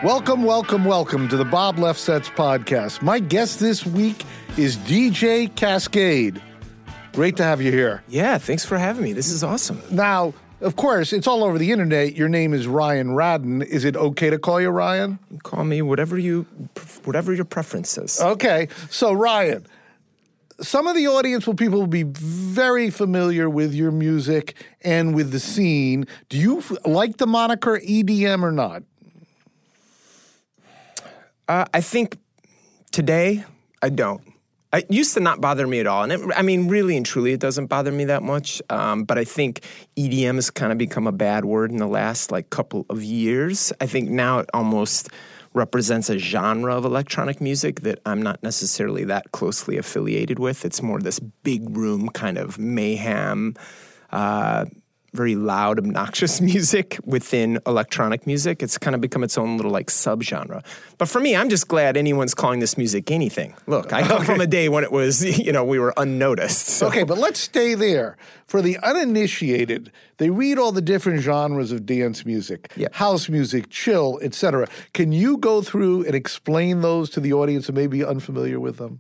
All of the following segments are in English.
Welcome, welcome, welcome to the Bob Lefsetz podcast. My guest this week is DJ Kaskade. Great to have you here. Yeah, thanks for having me. This is awesome. Now, of course, it's all over the internet. Your name is Ryan Radden. Is it okay to call you Ryan? Call me whatever your preference is. Okay. So, Ryan, some of the audience people will be very familiar with your music and with the scene. Do you like the moniker EDM or not? I think today I don't. It used to not bother me at all. And really and truly, it doesn't bother me that much. But I think EDM has kind of become a bad word in the last couple of years. I think now it almost represents a genre of electronic music that I'm not necessarily that closely affiliated with. It's more this big room kind of mayhem, very loud, obnoxious music within electronic music. It's kind of become its own little subgenre. But for me, I'm just glad anyone's calling this music anything. Look, I come from a day when it was, we were unnoticed. So. Okay, but let's stay there. For the uninitiated, they read all the different genres of dance music, house music, chill, etc. Can you go through and explain those to the audience who may be unfamiliar with them?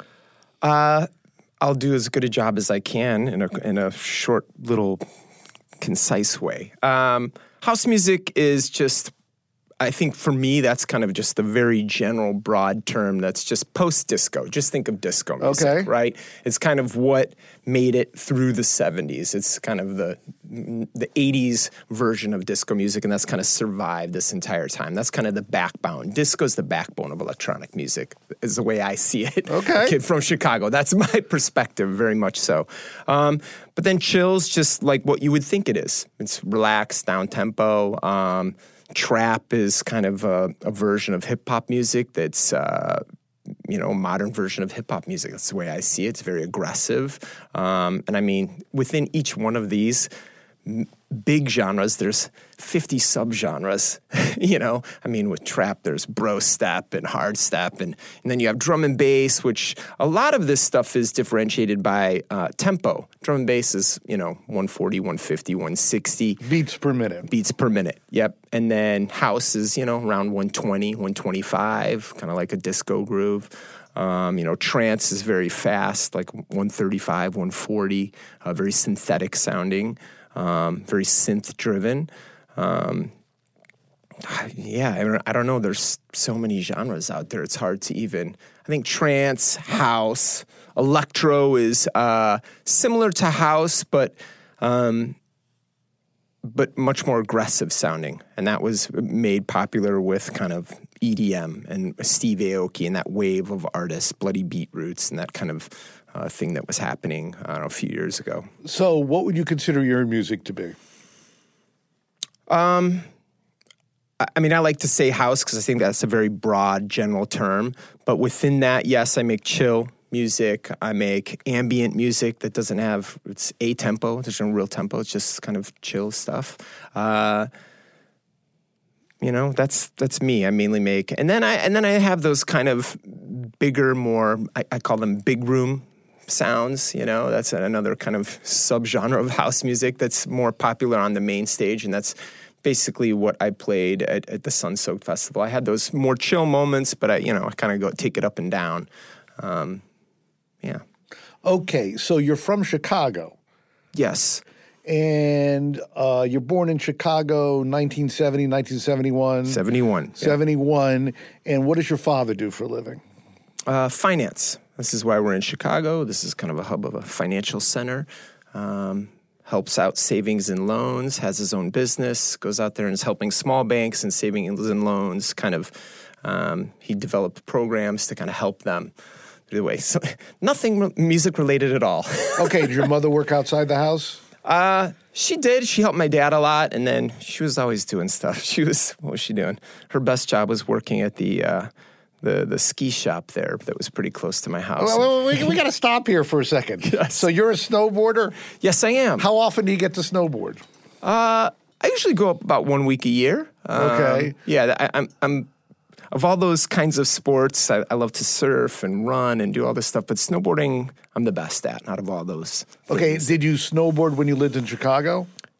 I'll do as good a job as I can in a short little concise way. House music is just, I think for me, that's kind of just a very general, broad term that's just post-disco. Just think of disco music, right? It's kind of what made it through the 70s. It's kind of the 80s version of disco music, and that's kind of survived this entire time. That's kind of the backbone. Disco's the backbone of electronic music, is the way I see it. Okay. Kid from Chicago. That's my perspective, very much so. But then chill's just like what you would think it is. It's relaxed, down-tempo. Trap is kind of a version of hip-hop music that's, a modern version of hip-hop music. That's the way I see it. It's very aggressive. And within each one of these big genres, there's 50 subgenres, with trap, there's bro step and hard step, and then you have drum and bass, which a lot of this stuff is differentiated by tempo. Drum and bass is, 140, 150, 160. Beats per minute. Yep. And then house is, around 120, 125, kind of like a disco groove. Trance is very fast, like 135, 140, very synthetic sounding. Very synth-driven. I don't know. There's so many genres out there. It's hard to even. I think trance, house, electro is similar to house, but much more aggressive sounding. And that was made popular with kind of EDM and Steve Aoki and that wave of artists, Bloody Beetroots, and that kind of thing that was happening, a few years ago. So what would you consider your music to be? I like to say house because I think that's a very broad, general term. But within that, yes, I make chill music. I make ambient music that doesn't have, it's a-tempo. There's no real tempo. It's just kind of chill stuff. That's me. I mainly make, and then I have those kind of bigger, more, I call them big room sounds, that's another kind of subgenre of house music that's more popular on the main stage, and that's basically what I played at the Sun Soaked Festival. I had those more chill moments, but I kind of take it up and down. Okay, so you're from Chicago. Yes. And you're born in Chicago, 1970, 1971? 71. 71. Yeah. And what does your father do for a living? Finance. This is why we're in Chicago. This is kind of a hub of a financial center. Helps out savings and loans, has his own business, goes out there and is helping small banks and savings and loans. He developed programs to kind of help them. Either way, so nothing music related at all. Okay, did your mother work outside the house? She did. She helped my dad a lot, and then she was always doing stuff. What was she doing? Her best job was working at the ski shop there that was pretty close to my house. Well, we got to stop here for a second. Yes. So you're a snowboarder? Yes, I am. How often do you get to snowboard? I usually go up about 1 week a year. Okay. Yeah, I'm of all those kinds of sports, I love to surf and run and do all this stuff, but snowboarding, I'm the best at out of all those things. Okay, did you snowboard when you lived in Chicago?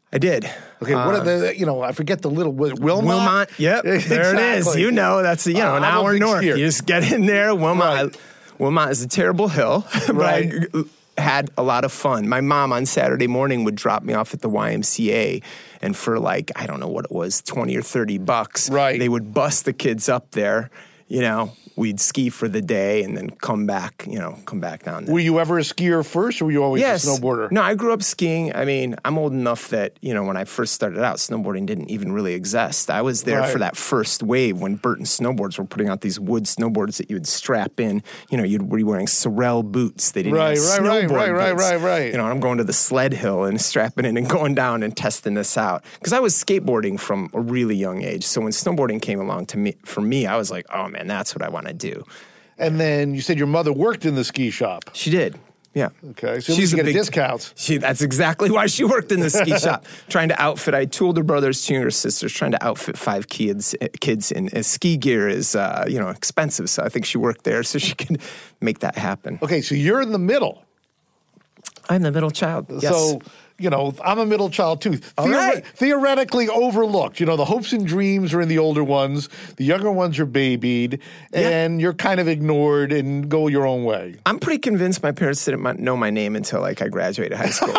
I did. Okay, what are the, I forget the little, Wilmot? Wilmot, yep, Exactly. there it is. That's, an hour north. You just get in there. Wilmot, Right. Wilmot is a terrible hill, but Right. I had a lot of fun. My mom on Saturday morning would drop me off at the YMCA, and for I don't know what it was, $20 or $30, right. they would bus the kids up there. We'd ski for the day and then come back down there. Were you ever a skier first, or were you always Yes. a snowboarder? No, I grew up skiing. I mean, I'm old enough that, when I first started out, snowboarding didn't even really exist. I was there for that first wave when Burton Snowboards were putting out these wood snowboards that you would strap in. You'd be wearing Sorel boots. They didn't have snowboard boots. Right. I'm going to the sled hill and strapping in and going down and testing this out. Because I was skateboarding from a really young age. So when snowboarding came along for me, I was like, oh man, that's what I want to do. And then you said your mother worked in the ski shop. She did. Yeah. Okay. So she's getting discounts. That's exactly why she worked in the ski shop, trying to outfit. I had 2 older brothers, 2 younger sisters, trying to outfit 5 kids in ski gear is, expensive. So I think she worked there so she could make that happen. Okay. So you're in the middle. I'm the middle child. Yes. So, I'm a middle child too. Right. Theoretically overlooked. The hopes and dreams are in the older ones. The younger ones are babied. And you're kind of ignored and go your own way. I'm pretty convinced my parents didn't know my name until I graduated high school.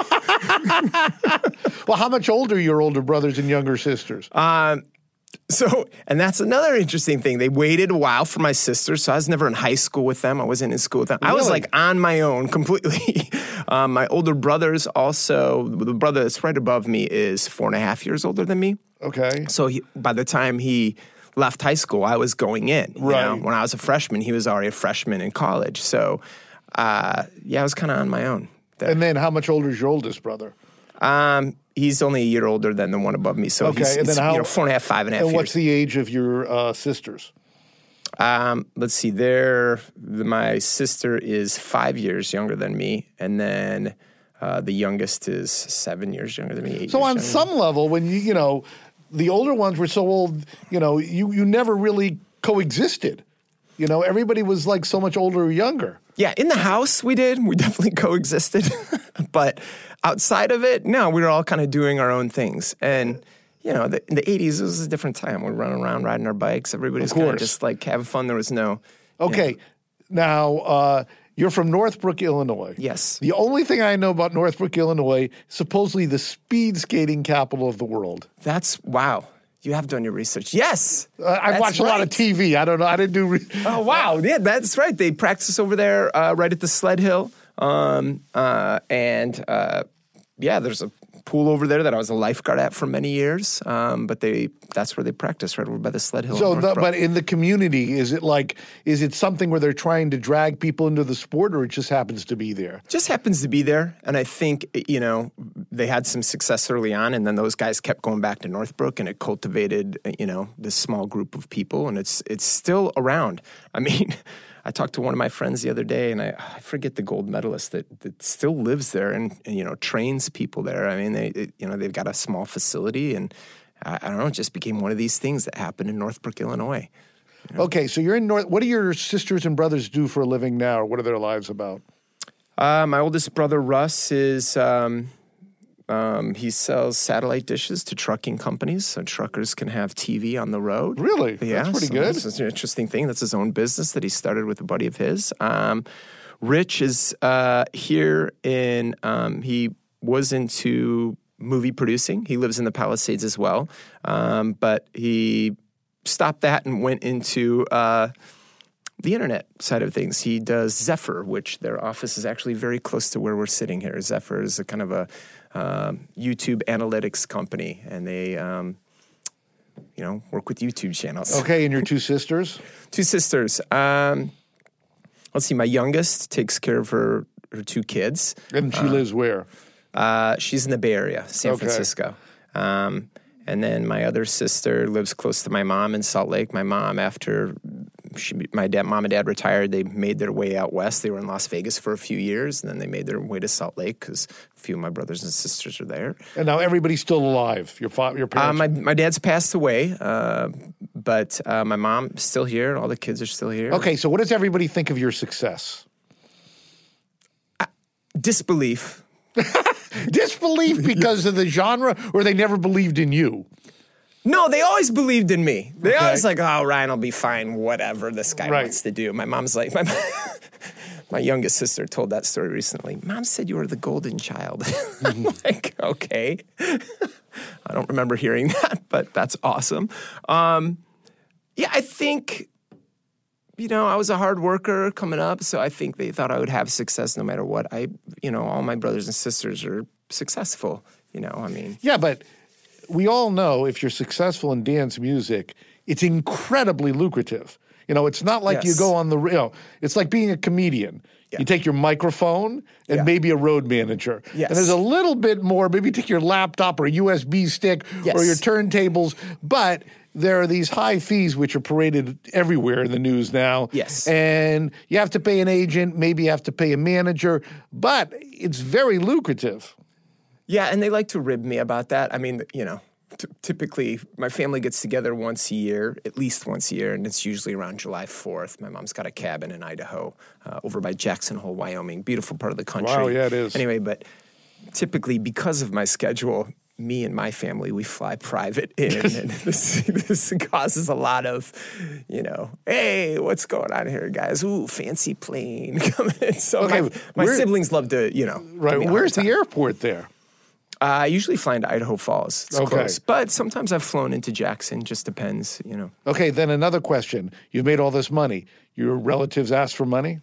Well, how much older are your older brothers and younger sisters? And that's another interesting thing. They waited a while for my sisters, so I was never in high school with them. I wasn't in school with them. Really? I was on my own completely. My older brothers also, the brother that's right above me is 4.5 years older than me. Okay. So by the time he left high school, I was going in. Right. When I was a freshman, he was already a freshman in college. So, I was kind of on my own there. And then how much older is your oldest brother? He's only a year older than the one above me, so okay. he's 4.5, 5.5 years. And what's the age of your sisters? Let's see. My sister is 5 years younger than me, and then the youngest is 7 years younger than me. So on some level, when the older ones were so old, you never really coexisted. Everybody was so much older or younger. Yeah, in the house we did. We definitely coexisted. But outside of it, no, we were all kind of doing our own things. And, in the 80s, it was a different time. We were running around riding our bikes. Everybody was kind of just having fun. There was no... Okay. Now, you're from Northbrook, Illinois. Yes. The only thing I know about Northbrook, Illinois, supposedly the speed skating capital of the world. Wow. You have done your research. Yes. I've watched a lot of TV. I don't know. I didn't do... Oh, wow. Yeah, that's right. They practice over there right at the sled hill. There's a pool over there that I was a lifeguard at for many years. But that's where they practice, right over by the sled hill. So, but in the community, is it something where they're trying to drag people into the sport, or it just happens to be there? Just happens to be there. And I think, they had some success early on, and then those guys kept going back to Northbrook, and it cultivated, this small group of people, and it's still around. I mean, I talked to one of my friends the other day, and I forget the gold medalist that still lives there and trains people there. I mean, they've got a small facility, and I don't know, it just became one of these things that happened in Northbrook, Illinois. Okay, so you're in what do your sisters and brothers do for a living now, or what are their lives about? My oldest brother, Russ, is... he sells satellite dishes to trucking companies, so truckers can have TV on the road. Really? Yeah, that's pretty good. That's an interesting thing. That's his own business that he started with a buddy of his. Rich is here in, he was into movie producing. He lives in the Palisades as well, but he stopped that and went into the internet side of things. He does Zephyr, which their office is actually very close to where we're sitting here. Zephyr is a kind of a YouTube analytics company, and they, work with YouTube channels. Okay, and your 2 sisters? 2 sisters. Let's see, my youngest takes care of her 2 kids. And she lives where? She's in the Bay Area, San Francisco. And then my other sister lives close to my mom in Salt Lake. My mom, after mom and dad retired, they made their way out west. They were in Las Vegas for a few years, and then they made their way to Salt Lake because a few of my brothers and sisters are there. And now everybody's still alive. Your parents? My dad's passed away, but my mom's still here, and all the kids are still here. Okay, so what does everybody think of your success? Disbelief. Disbelief because of the genre, or they never believed in you? No, they always believed in me. They always like, oh, Ryan will be fine, whatever this guy wants to do. My mom's like, my youngest sister told that story recently. Mom said you were the golden child. I'm like, okay. I don't remember hearing that, but that's awesome. Yeah, I think, I was a hard worker coming up, so I think they thought I would have success no matter what. All my brothers and sisters are successful, Yeah, but we all know if you're successful in dance music, it's incredibly lucrative. It's not like you go on it's like being a comedian. Yeah. You take your microphone and maybe a road manager. Yes. And there's a little bit more, maybe take your laptop or a USB stick or your turntables, but there are these high fees which are paraded everywhere in the news now. Yes. And you have to pay an agent, maybe you have to pay a manager, but it's very lucrative. Yeah, and they like to rib me about that. I mean, typically my family gets together once a year, at least once a year, and it's usually around July 4th. My mom's got a cabin in Idaho over by Jackson Hole, Wyoming. Beautiful part of the country. Wow, yeah, it is. Anyway, but typically because of my schedule, me and my family, we fly private in, and this causes a lot of, hey, what's going on here, guys? Ooh, fancy plane coming in. So my siblings love to, Right, where's the airport there? I usually fly into Idaho Falls. It's close. But sometimes I've flown into Jackson. Just depends, Okay, then another question. You've made all this money. Your relatives ask for money?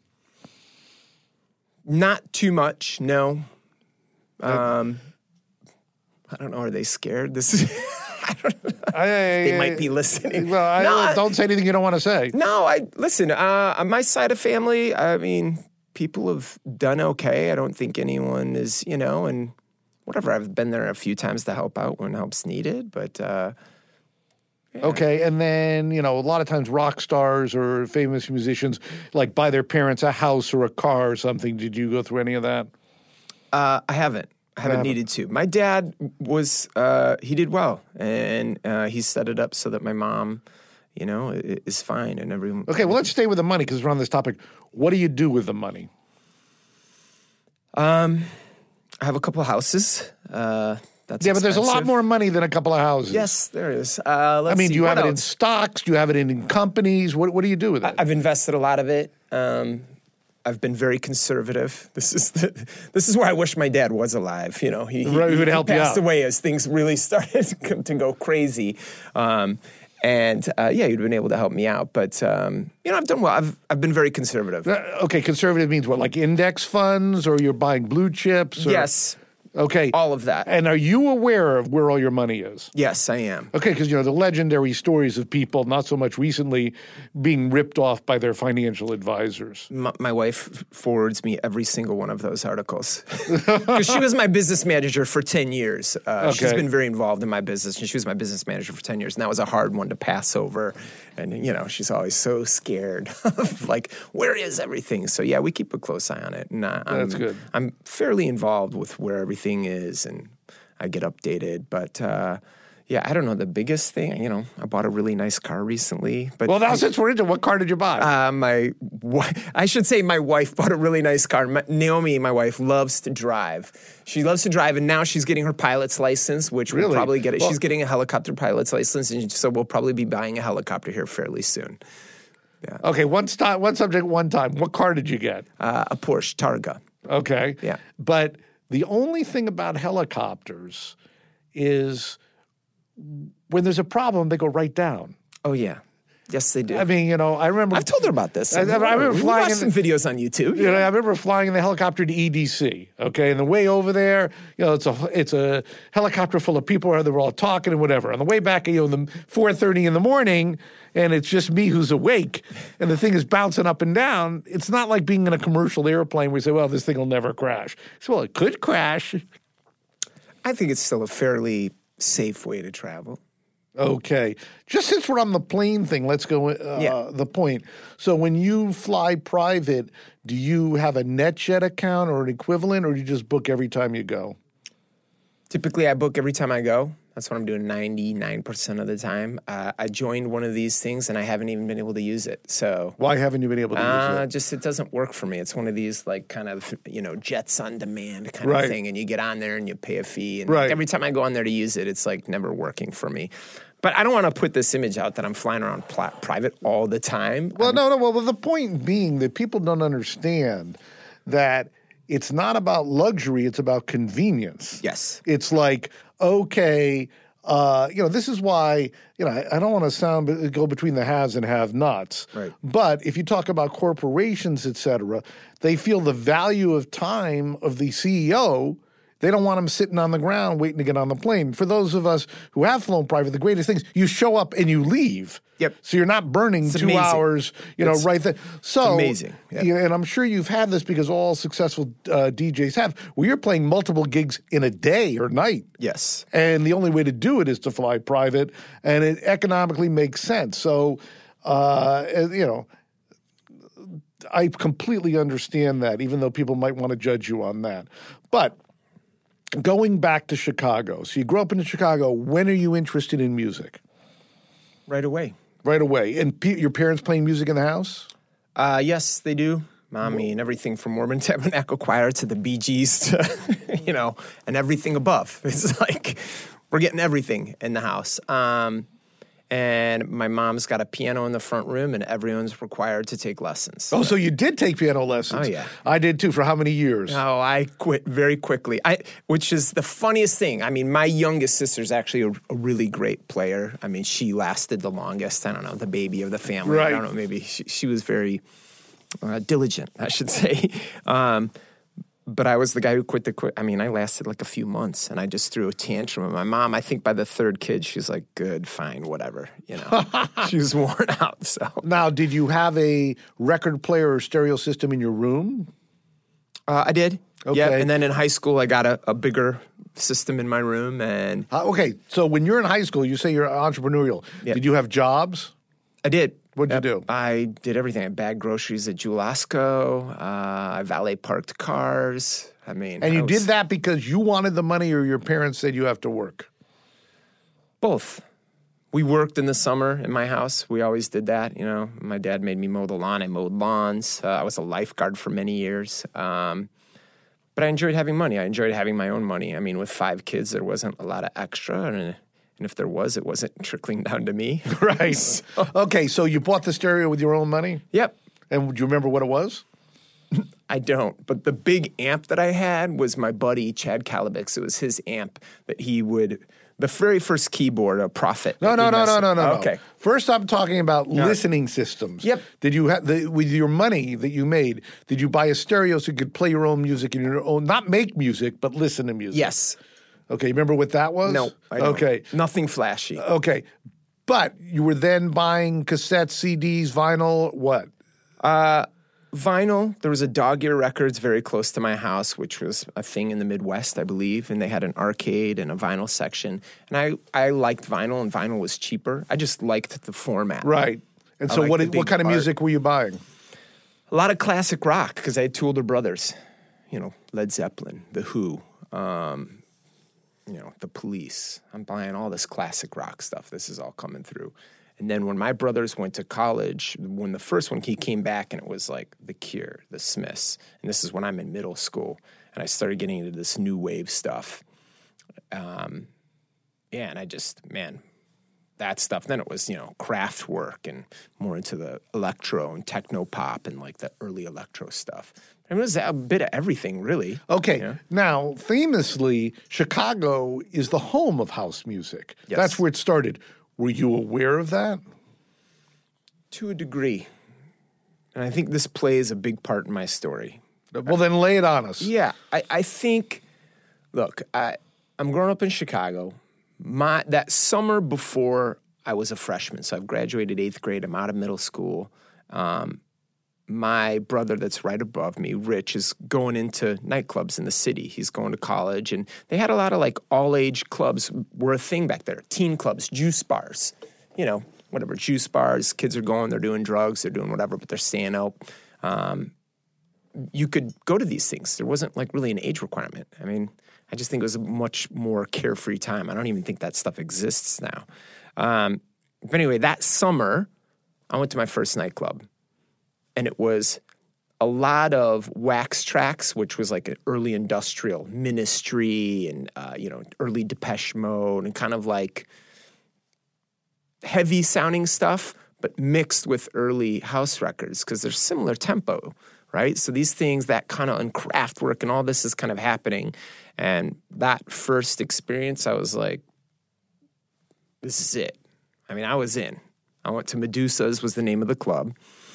Not too much, no. I don't know. Are they scared? I don't know. They might be listening. Well, don't say anything you don't want to say. No, listen, on my side of family, I mean, people have done okay. I don't think anyone is, and whatever. I've been there a few times to help out when help's needed, but Okay, and then, a lot of times rock stars or famous musicians like buy their parents a house or a car or something. Did you go through any of that? I haven't. I haven't needed to. My dad was, he did well, and he set it up so that my mom, is fine and everyone. Okay, well, let's stay with the money because we're on this topic. What do you do with the money? I have a couple of houses. That's but there's a lot more money than a couple of houses. Yes, there is. Do you have it in stocks? Do you have it in companies? What do you do with it? I've invested a lot of it. I've been very conservative. This is where I wish my dad was alive. He would help you out. Passed away as things really started to go crazy. He'd been able to help me out. But, I've done well. I've been very conservative. Okay, conservative means what, like index funds or you're buying blue chips? Or? Yes. Okay. All of that. And are you aware of where all your money is? Yes, I am. Okay, because, the legendary stories of people, not so much recently, being ripped off by their financial advisors. My wife forwards me every single one of those articles. Because she was my business manager for 10 years. She's been very involved in my business, and she was my business manager for 10 years. And that was a hard one to pass over. And, she's always so scared of, where is everything? So, yeah, we keep a close eye on it. And that's good. I'm fairly involved with where everything is, and I get updated. But, I don't know. The biggest thing, I bought a really nice car recently. But now since we're into, what car did you buy? I should say my wife bought a really nice car. Naomi, my wife, loves to drive. She loves to drive, and now she's getting her pilot's license, which we'll probably get it. Well, she's getting a helicopter pilot's license, and so we'll probably be buying a helicopter here fairly soon. Yeah. Okay, one subject, one time. What car did you get? A Porsche Targa. Okay. Yeah. But the only thing about helicopters is when there's a problem, they go right down. Oh, yeah. Yes, they do. I mean, I remember... I've told her about this. I remember flying... We watched some videos on YouTube. I remember flying in the helicopter to EDC, okay? And the way over there, it's a helicopter full of people where they're all talking and whatever. On the way back, the 4:30 in the morning, and it's just me who's awake, and the thing is bouncing up and down. It's not like being in a commercial airplane where you say, well, this thing will never crash. So, well, it could crash. I think it's still a fairly safe way to travel. Okay. Just since we're on the plane thing, let's go the point. So when you fly private, do you have a NetJet account or an equivalent, or do you just book every time you go? Typically, I book every time I go. That's what I'm doing 99% of the time. I joined one of these things, and I haven't even been able to use it. So why haven't you been able to use it? Just it doesn't work for me. It's one of these like kind of Jets on demand kind of thing, and you get on there and you pay a fee, and every time I go on there to use it, it's like never working for me. But I don't want to put this image out that I'm flying around private all the time. Well, no. Well, the point being that people don't understand that it's not about luxury, it's about convenience. Yes. It's like, okay, this is why, I don't want to go between the haves and have-nots. Right. But if you talk about corporations, et cetera, they feel the value of time of the CEO. They don't want him sitting on the ground waiting to get on the plane. For those of us who have flown private, the greatest things, you show up and you leave. Yep. So you're not burning 2 hours, right there. So it's amazing. Yep. And I'm sure you've had this because all successful DJs have, where you're playing multiple gigs in a day or night. Yes. And the only way to do it is to fly private, and it economically makes sense. So, I completely understand that, even though people might want to judge you on that. But going back to Chicago, so you grew up in Chicago. When are you interested in music? Right away. Right away. And your parents playing music in the house? Yes, they do. I mean, everything from Mormon Tabernacle Choir to the Bee Gees to, and everything above. It's like we're getting everything in the house. And my mom's got a piano in the front room, and everyone's required to take lessons. Oh, so you did take piano lessons? Oh, yeah. I did, too. For how many years? Oh, I quit very quickly, which is the funniest thing. I mean, my youngest sister's actually a really great player. I mean, she lasted the longest. I don't know, the baby of the family. Right. I don't know, maybe she was very diligent, I should say. But I was the guy who quit I mean, I lasted like a few months, and I just threw a tantrum. And my mom, I think by the third kid, she was like, good, fine, whatever. She was worn out. So now, did you have a record player or stereo system in your room? I did. Okay. Yeah, and then in high school, I got a bigger system in my room. And okay, so when you're in high school, you say you're entrepreneurial. Yep. Did you have jobs? I did. What'd you do? I did everything. I bagged groceries at Jewel-Osco. I valet parked cars. I mean, and you did that because you wanted the money, or your parents said you have to work? Both. We worked in the summer in my house. We always did that. My dad made me mow the lawn. I mowed lawns. I was a lifeguard for many years. But I enjoyed having money. I enjoyed having my own money. I mean, with 5 kids, there wasn't a lot of extra, and if there was, it wasn't trickling down to me. Right. Okay, so you bought the stereo with your own money? Yep. And do you remember what it was? I don't. But the big amp that I had was my buddy, Chad Kalabix. It was his amp that he would, the very first keyboard, a Prophet. No. Okay. First, I'm talking about listening systems. Yep. Did you have, with your money that you made, did you buy a stereo so you could play your own music in your own, not make music, but listen to music? Yes. Okay, you remember what that was? No, I don't. Okay. Nothing flashy. Okay. But you were then buying cassettes, CDs, vinyl, what? Vinyl. There was a Dog Ear Records very close to my house, which was a thing in the Midwest, I believe, and they had an arcade and a vinyl section. And I liked vinyl, and vinyl was cheaper. I just liked the format. Right. And so what kind of music were you buying? A lot of classic rock, because I had 2 older brothers. Led Zeppelin, The Who, The Police. I'm buying all this classic rock stuff. This is all coming through. And then when my brothers went to college, when the first one, he came back and it was like The Cure, The Smiths. And this is when I'm in middle school. And I started getting into this new wave stuff. And I just, that stuff. Then it was, Kraftwerk and more into the electro and techno pop and like the early electro stuff. It was a bit of everything, really. Okay. Now, famously, Chicago is the home of house music. Yes. That's where it started. Were you aware of that? To a degree. And I think this plays a big part in my story. Well, then lay it on us. Yeah. I think, look, I'm growing up in Chicago. That summer before I was a freshman, so I've graduated 8th grade. I'm out of middle school. My brother that's right above me, Rich, is going into nightclubs in the city. He's going to college, and they had a lot of like all-age clubs were a thing back there. Teen clubs, juice bars, juice bars. Kids are going, they're doing drugs, they're doing whatever, but they're staying out. you could go to these things. There wasn't like really an age requirement. I mean, I just think it was a much more carefree time. I don't even think that stuff exists now. But anyway, that summer, I went to my first nightclub, and it was a lot of Wax Trax, which was like an early industrial Ministry and, early Depeche Mode and kind of like heavy sounding stuff, but mixed with early house records because they're similar tempo, right? So these things, that kind of Kraftwerk and all this is kind of happening. And that first experience, I was like, this is it. I mean, I was in. I went to Medusa's was the name of the club.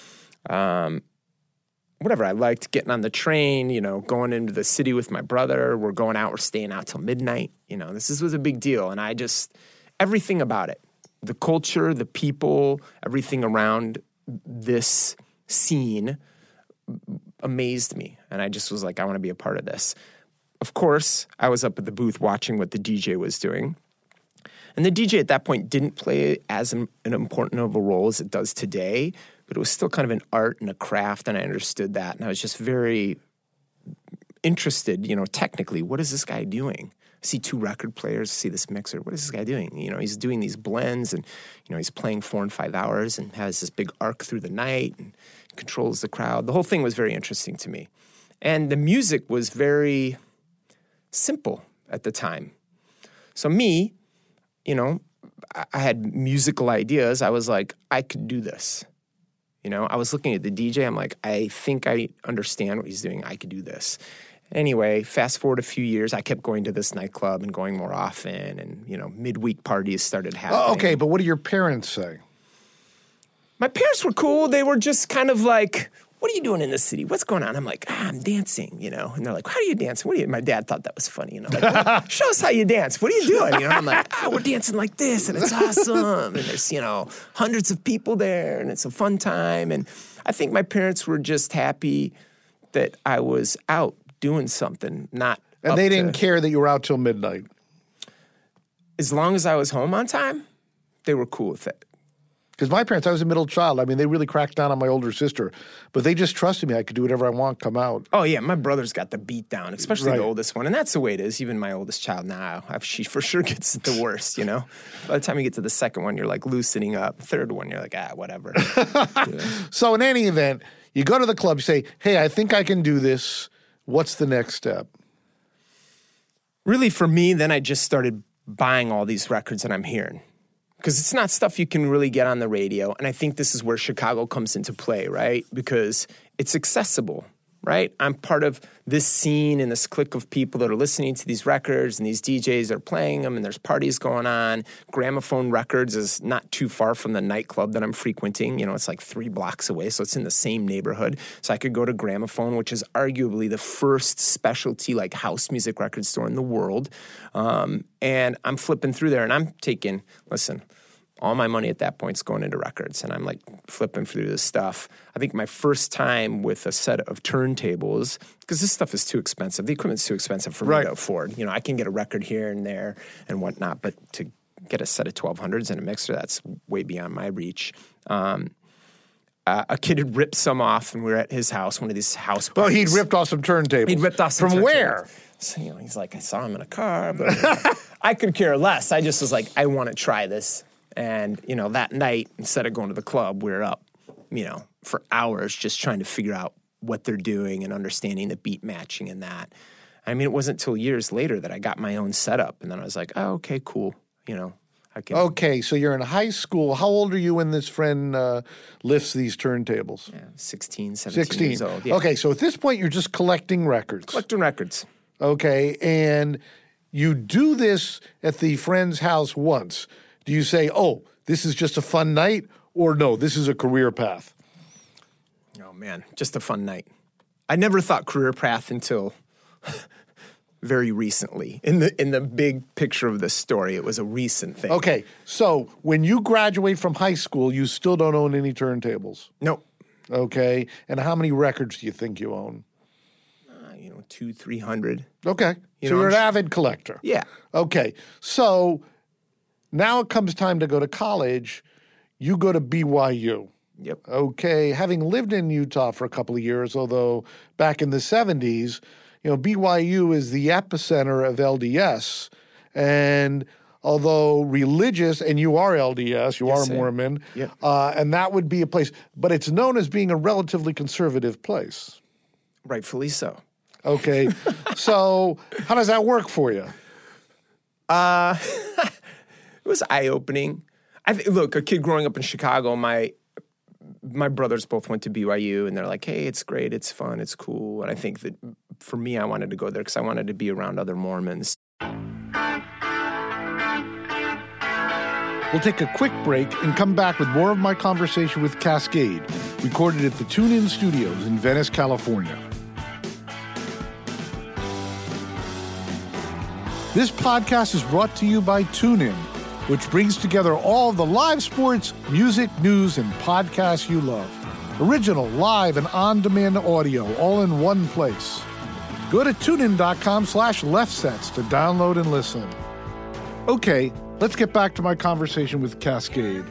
Whatever, I liked getting on the train, going into the city with my brother. We're going out, we're staying out till midnight. This was a big deal. And everything about it, the culture, the people, everything around this scene amazed me. And I just was like, I want to be a part of this. Of course, I was up at the booth watching what the DJ was doing. And the DJ at that point didn't play as an important of a role as it does today, but it was still kind of an art and a craft, and I understood that. And I was just very interested, technically, what is this guy doing? I see two record players, I see this mixer. What is this guy doing? He's doing these blends, and, he's playing 4 and 5 hours and has this big arc through the night and controls the crowd. The whole thing was very interesting to me. And the music was very simple at the time. So me, I had musical ideas. I was like, I could do this. I was looking at the DJ. I'm like, I think I understand what he's doing. I could do this. Anyway, fast forward a few years, I kept going to this nightclub and going more often. And, midweek parties started happening. Oh, okay, but what do your parents say? My parents were cool. They were just kind of like, what are you doing in the city? What's going on? I'm like, I'm dancing, And they're like, how do you dance? My dad thought that was funny, Like, show us how you dance. What are you doing? I'm like, we're dancing like this, and it's awesome. And there's, hundreds of people there, and it's a fun time. And I think my parents were just happy that I was out doing something, not And they didn't care that you were out till midnight? As long as I was home on time, they were cool with it. Because my parents, I was a middle child. I mean, they really cracked down on my older sister. But they just trusted me. I could do whatever I want, come out. Oh, yeah. My brother's got the beat down, especially the oldest one. And that's the way it is. Even my oldest child now, she for sure gets the worst, By the time you get to the second one, you're like loosening up. Third one, you're like, whatever. So in any event, you go to the club, say, hey, I think I can do this. What's the next step? Really, for me, then I just started buying all these records that I'm hearing. Because it's not stuff you can really get on the radio. And I think this is where Chicago comes into play, right? Because it's accessible, right? I'm part of this scene and this clique of people that are listening to these records, and these DJs are playing them, and there's parties going on. Gramophone Records is not too far from the nightclub that I'm frequenting. It's like 3 blocks away, so it's in the same neighborhood. So I could go to Gramophone, which is arguably the first specialty like house music record store in the world. And I'm flipping through there, and I'm taking, all my money at that point is going into records, and I'm like flipping through this stuff. I think my first time with a set of turntables, because this stuff is too expensive. The equipment's too expensive for me to afford. I can get a record here and there and whatnot, but to get a set of 1200s and a mixer, that's way beyond my reach. A kid had ripped some off, and we were at his house, one of these house parties. Oh, he'd ripped off some turntables. He'd ripped off some From turntables. Where? So, he's like, I saw him in a car, but I could care less. I just was like, I want to try this. And, that night, instead of going to the club, we were up, for hours just trying to figure out what they're doing and understanding the beat matching and that. I mean, it wasn't until years later that I got my own setup. And then I was like, oh, okay, cool. I can. Okay, so you're in high school. How old are you when this friend lifts these turntables? 16, 17 years old. Yeah. Okay, so at this point, you're just collecting records. Collecting records. Okay, and you do this at the friend's house once. Do you say, oh, this is just a fun night, or no, this is a career path? Oh, man, just a fun night. I never thought career path until very recently. In the big picture of the story, it was a recent thing. Okay, so when you graduate from high school, you still don't own any turntables? Nope. Okay, and how many records do you think you own? 200-300. Okay, so you're an avid collector. Yeah. Okay, so now it comes time to go to college. You go to BYU. Yep. Okay. Having lived in Utah for a couple of years, although back in the 70s, BYU is the epicenter of LDS. And although religious, and you are LDS, you are Mormon, and that would be a place, but it's known as being a relatively conservative place. Rightfully so. Okay. So how does that work for you? It was eye-opening. Look, a kid growing up in Chicago, my brothers both went to BYU, and they're like, hey, it's great, it's fun, it's cool. And I think that for me, I wanted to go there because I wanted to be around other Mormons. We'll take a quick break and come back with more of my conversation with Cascade, recorded at the TuneIn Studios in Venice, California. This podcast is brought to you by TuneIn, which brings together all of the live sports, music, news, and podcasts you love. Original, live, and on-demand audio all in one place. Go to tunein.com/leftsets to download and listen. Okay, let's get back to my conversation with Cascade.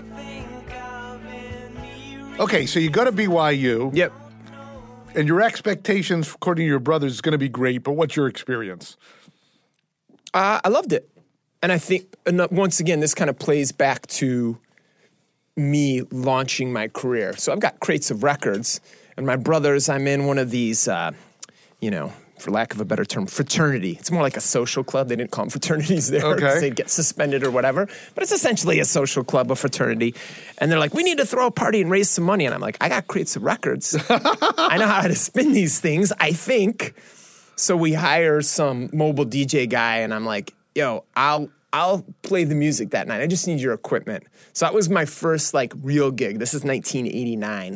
Okay, so you go to BYU. Yep. And your expectations, according to your brothers, is going to be great, but what's your experience? I loved it. And I think, once again, this kind of plays back to me launching my career. So I've got crates of records, and my brothers, I'm in one of these, for lack of a better term, fraternity. It's more like a social club. They didn't call them fraternities there because they'd get suspended or whatever. But it's essentially a social club, a fraternity. And they're like, we need to throw a party and raise some money. And I'm like, I got crates of records. I know how to spin these things, I think. So we hire some mobile DJ guy, and I'm like, yo, I'll play the music that night. I just need your equipment. So that was my first, real gig. This is 1989.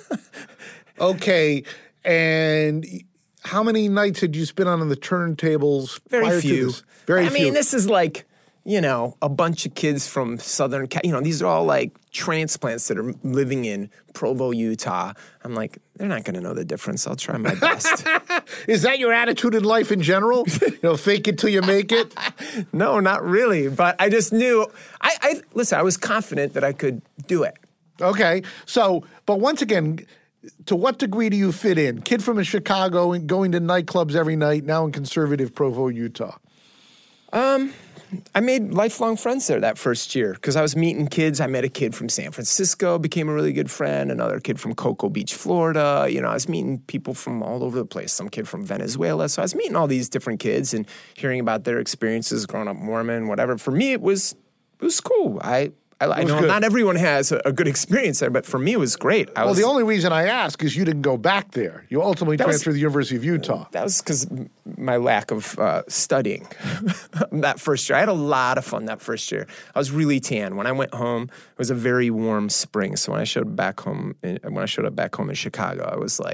Okay, and how many nights had you spent on the turntables? Very few. Very few. I mean, this is a bunch of kids from Southern California. These are all transplants that are living in Provo, Utah. I'm like, they're not going to know the difference. I'll try my best. Is that your attitude in life in general? Fake it till you make it? No, not really. But I just knew. Listen, I was confident that I could do it. Okay. So, but once again, to what degree do you fit in? Kid from Chicago and going to nightclubs every night, now in conservative Provo, Utah. I made lifelong friends there that first year because I was meeting kids. I met a kid from San Francisco, became a really good friend. Another kid from Cocoa Beach, Florida. I was meeting people from all over the place. Some kid from Venezuela. So I was meeting all these different kids and hearing about their experiences growing up Mormon, whatever. For me, it was cool. I know good. Not everyone has a good experience there, but for me, it was great. The only reason I ask is you didn't go back there. You ultimately transferred to the University of Utah. That was because my lack of studying that first year. I had a lot of fun that first year. I was really tan. When I went home, it was a very warm spring. So when I showed up back home in Chicago, I was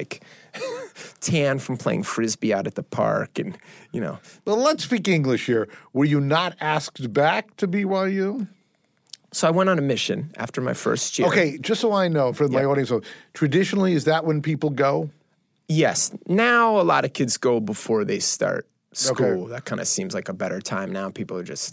tan from playing Frisbee out at the park and, Well, let's speak English here. Were you not asked back to BYU? So I went on a mission after my first year. Okay, just so I know for my audience, so traditionally, is that when people go? Yes. Now a lot of kids go before they start school. Okay. That kind of seems like a better time now. People are just,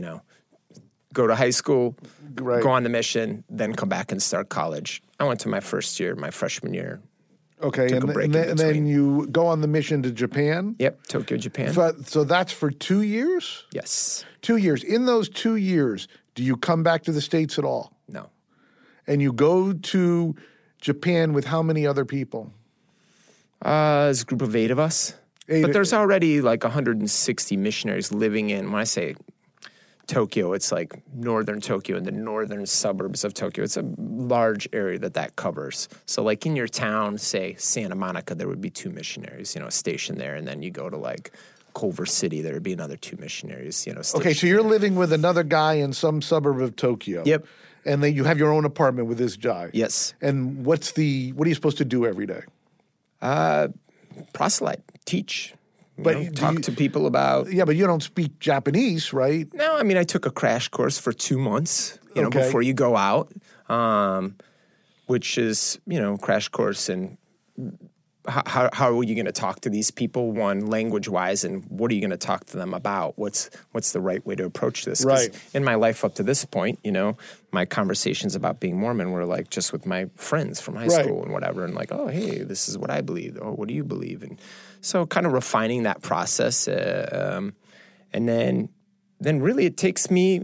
go to high school, go on the mission, then come back and start college. I went to my first year, my freshman year. Okay, and then you go on the mission to Japan? Yep, Tokyo, Japan. So that's for 2 years? Yes. 2 years. In those 2 years, do you come back to the States at all? No. And you go to Japan with how many other people? There's a group of 8 of us. But there's already 160 missionaries living in, when I say Tokyo, it's northern Tokyo and the northern suburbs of Tokyo. It's a large area that covers. So in your town, say Santa Monica, there would be 2 missionaries, stationed there. And then you go to Culver City, there would be another 2 missionaries, Okay, so you're living with another guy in some suburb of Tokyo. Yep. And then you have your own apartment with this guy. Yes. And what are you supposed to do every day? Proselyte, teach, talk to people about. Yeah, but you don't speak Japanese, right? No, I mean, I took a crash course for 2 months, before you go out, which is, crash course in how are you going to talk to these people, one, language-wise, and what are you going to talk to them about? What's the right way to approach this? 'Cause right. in my life up to this point, my conversations about being Mormon were like just with my friends from high school and whatever, and like, oh, hey, this is what I believe. Oh, what do you believe? And so kind of refining that process. And then really it takes me,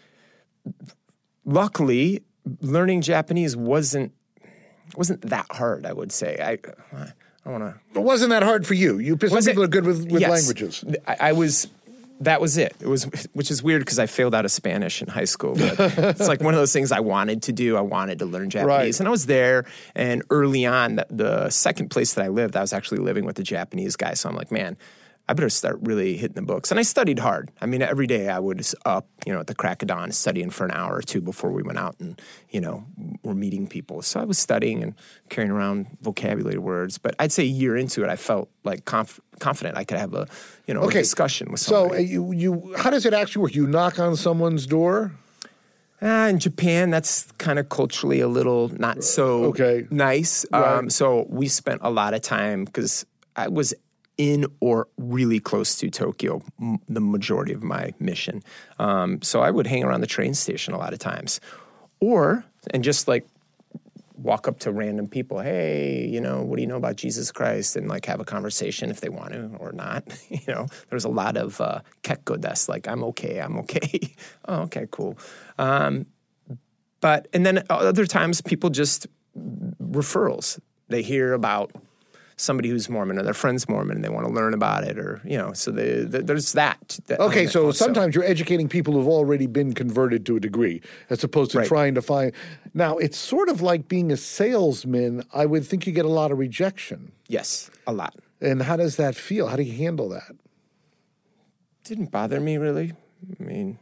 luckily, learning Japanese wasn't that hard, I would say. I don't want to. It wasn't that hard for you. Some people are good with yes. languages. That was it. Which is weird because I failed out of Spanish in high school. But it's like one of those things I wanted to do. I wanted to learn Japanese. Right. And I was there. And early on, the second place that I lived, I was actually living with a Japanese guy. So I'm like, man, I better start really hitting the books. And I studied hard. I mean, every day I was up, at the crack of dawn, studying for an hour or two before we went out and, were meeting people. So I was studying and carrying around vocabulary words. But I'd say a year into it, I felt like confident I could have a, a discussion with somebody. So how does it actually work? You knock on someone's door? In Japan, that's kind of culturally a little not so nice. Right. So we spent a lot of time because I was in or really close to Tokyo the majority of my mission. So I would hang around the train station a lot of times. And just like walk up to random people, hey, what do you know about Jesus Christ? And like have a conversation if they want to or not. There's a lot of kekko desu, like I'm okay. Oh, okay, cool. And then other times people just referrals. They hear about somebody who's Mormon or their friend's Mormon and they want to learn about it or, so there's that. Okay, so also. Sometimes you're educating people who've already been converted to a degree as opposed to trying to find. Now, it's sort of like being a salesman. I would think you get a lot of rejection. Yes, a lot. And how does that feel? How do you handle that? Didn't bother me really. I mean,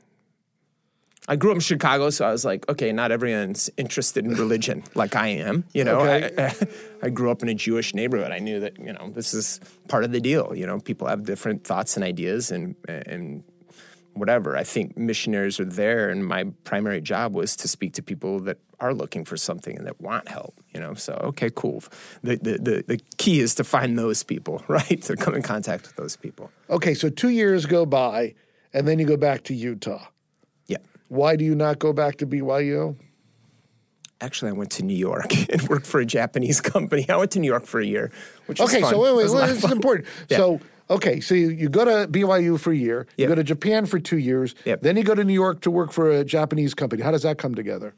I grew up in Chicago, so I was like, okay, not everyone's interested in religion like I am. Okay. I grew up in a Jewish neighborhood. I knew that, this is part of the deal. People have different thoughts and ideas and whatever. I think missionaries are there, and my primary job was to speak to people that are looking for something and that want help. So okay, cool. The key is to find those people, right? To come in contact with those people. Okay, so 2 years go by, and then you go back to Utah. Why do you not go back to BYU? Actually, I went to New York and worked for a Japanese company. I went to New York for a year, which was fun. Okay, so wait, this is important. Yeah. So you go to BYU for a year. You go to Japan for 2 years. Yep. Then you go to New York to work for a Japanese company. How does that come together?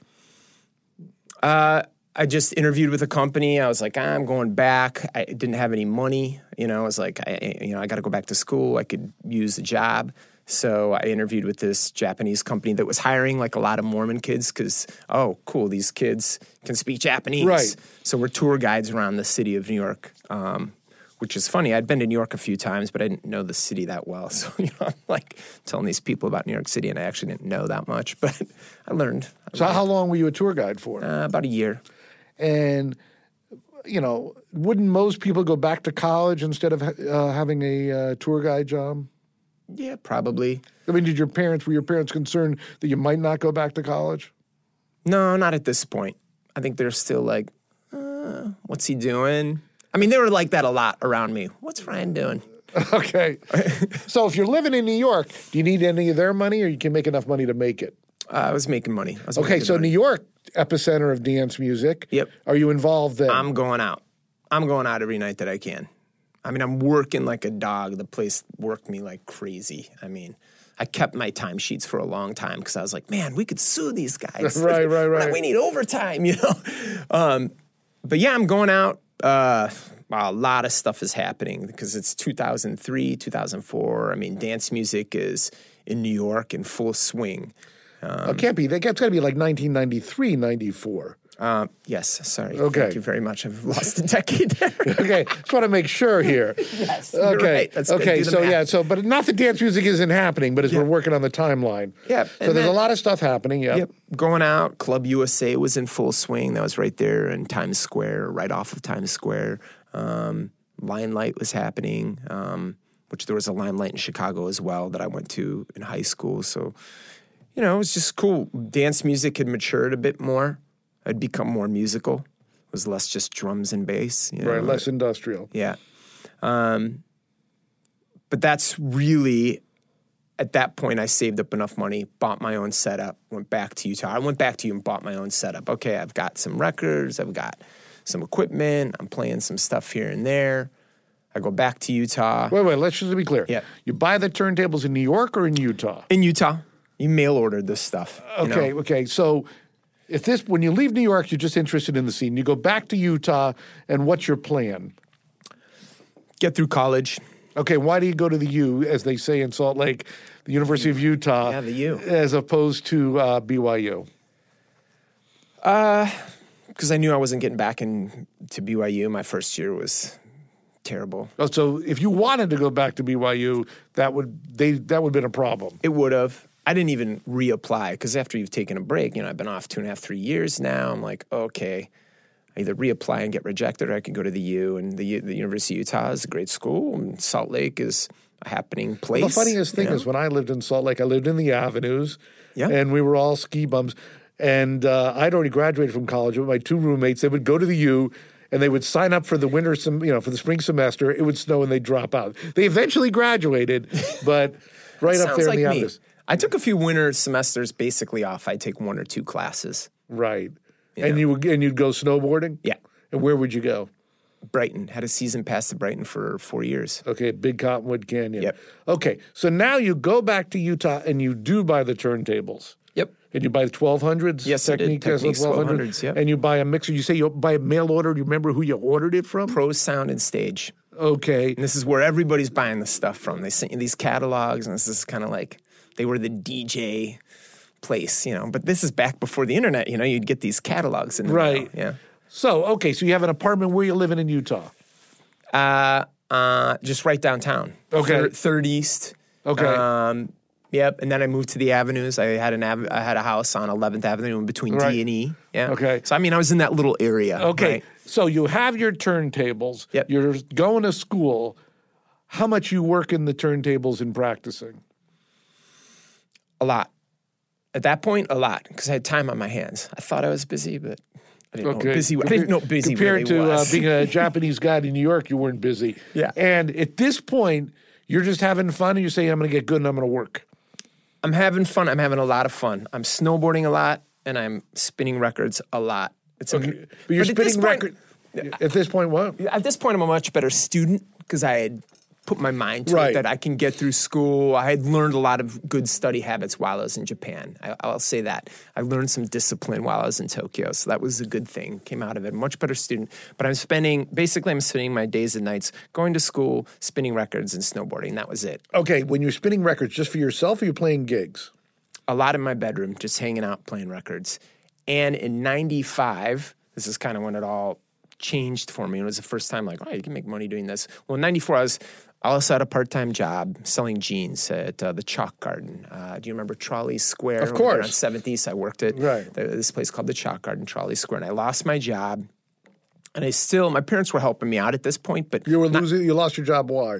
I just interviewed with a company. I was like, I'm going back. I didn't have any money. I was like, I got to go back to school. I could use a job. So I interviewed with this Japanese company that was hiring like a lot of Mormon kids because, oh, cool, these kids can speak Japanese. Right. So we're tour guides around the city of New York, which is funny. I'd been to New York a few times, but I didn't know the city that well. So, I'm like telling these people about New York City, and I actually didn't know that much, but I learned. So how long were you a tour guide for? About a year. And, wouldn't most people go back to college instead of having a tour guide job? Yeah, probably. I mean, were your parents concerned that you might not go back to college? No, not at this point. I think they're still like, what's he doing? I mean, they were like that a lot around me. What's Ryan doing? Okay. So if you're living in New York, do you need any of their money or you can make enough money to make it? I was making money. New York, epicenter of dance music. Yep. Are you involved then? I'm going out every night that I can. I mean, I'm working like a dog. The place worked me like crazy. I mean, I kept my timesheets for a long time because I was like, man, we could sue these guys. Right. We need overtime, But yeah, I'm going out. A lot of stuff is happening because it's 2003, 2004. I mean, dance music is in New York in full swing. It can't be. That's got to be like 1993, 94. Yes, sorry. Okay. Thank you very much. I've lost a decade there. Okay, just want to make sure here. Yes, you're right. That's good. Okay, but not that dance music isn't happening, but as we're working on the timeline. Yeah. So there's a lot of stuff happening, Yep. Going out, Club USA was in full swing. That was right there in Times Square, right off of Times Square. Limelight was happening, which there was a Limelight in Chicago as well that I went to in high school. So, it was just cool. Dance music had matured a bit more. I'd become more musical. was less just drums and bass. Right, less industrial. Yeah. But that's really, at that point, I saved up enough money, bought my own setup, went back to Utah. I went back to you and bought my own setup. Okay, I've got some records, I've got some equipment, I'm playing some stuff here and there. I go back to Utah. Wait, let's just be clear. Yeah. You buy the turntables in New York or in Utah? In Utah. You mail ordered this stuff. Okay. So when you leave New York, you're just interested in the scene. You go back to Utah, and what's your plan? Get through college. Okay, why do you go to the U, as they say in Salt Lake, the University of Utah? Yeah, the U. As opposed to BYU? Because I knew I wasn't getting back into BYU. My first year was terrible. Oh, so if you wanted to go back to BYU, that would have been a problem. It would have. I didn't even reapply because after you've taken a break, I've been off 2.5, 3 years now. I'm like, okay, I either reapply and get rejected, or I can go to the U. And the University of Utah is a great school, and Salt Lake is a happening place. Well, the funniest thing is when I lived in Salt Lake, I lived in the Avenues, and we were all ski bums. And I'd already graduated from college with my two roommates. They would go to the U, and they would sign up for the for the spring semester. It would snow, and they'd drop out. They eventually graduated, but right up there in the Avenues. I took a few winter semesters basically off. I'd take 1 or 2 classes. Right. And you'd go snowboarding? Yeah. And where would you go? Brighton. Had a season pass to Brighton for 4 years. Okay, Big Cottonwood Canyon. Yep. Okay, so now you go back to Utah and you do buy the turntables. Yep. And you buy the 1200s? Yes, Techniques 1200s, yep. And you buy a mixer. You say you buy a mail order. Do you remember who you ordered it from? Pro Sound and Stage. Okay. And this is where everybody's buying the stuff from. They sent you these catalogs, and this is kind of like they were the DJ place, But this is back before the internet, You'd get these catalogs in the mail. Yeah. So you have an apartment. Where you living in Utah? Just right downtown. Okay. Third East. Okay. Yep. And then I moved to the Avenues. I had a house on 11th Avenue in between D and E. Yeah. Okay. So I was in that little area. Okay. Right? So you have your turntables. Yep. You're going to school. How much you work in the turntables and practicing? A lot. At that point, a lot, because I had time on my hands. I thought I was busy, but I didn't know busy. I didn't know busy compared really to was. Being a Japanese guy in New York, you weren't busy. Yeah. And at this point, you're just having fun, and you're saying, "I'm going to get good, and I'm going to work." I'm having fun. I'm having a lot of fun. I'm snowboarding a lot, and I'm spinning records a lot. But you're spinning records. At this point, what? At this point, I'm a much better student because I had put my mind to it that I can get through school. I had learned a lot of good study habits while I was in Japan. I'll say that. I learned some discipline while I was in Tokyo, so that was a good thing. Came out of it. Much better student. But I'm spending my days and nights going to school, spinning records, and snowboarding. That was it. Okay, when you're spinning records just for yourself, or you're playing gigs? A lot in my bedroom, just hanging out, playing records. And in 95, this is kind of when it all changed for me. It was the first time you can make money doing this. Well, in 94, I also had a part-time job selling jeans at the Chalk Garden. Do you remember Trolley Square? Of course. On 7th East, I worked at this place called the Chalk Garden, Trolley Square, and I lost my job. And my parents were helping me out at this point, but you lost your job. Why?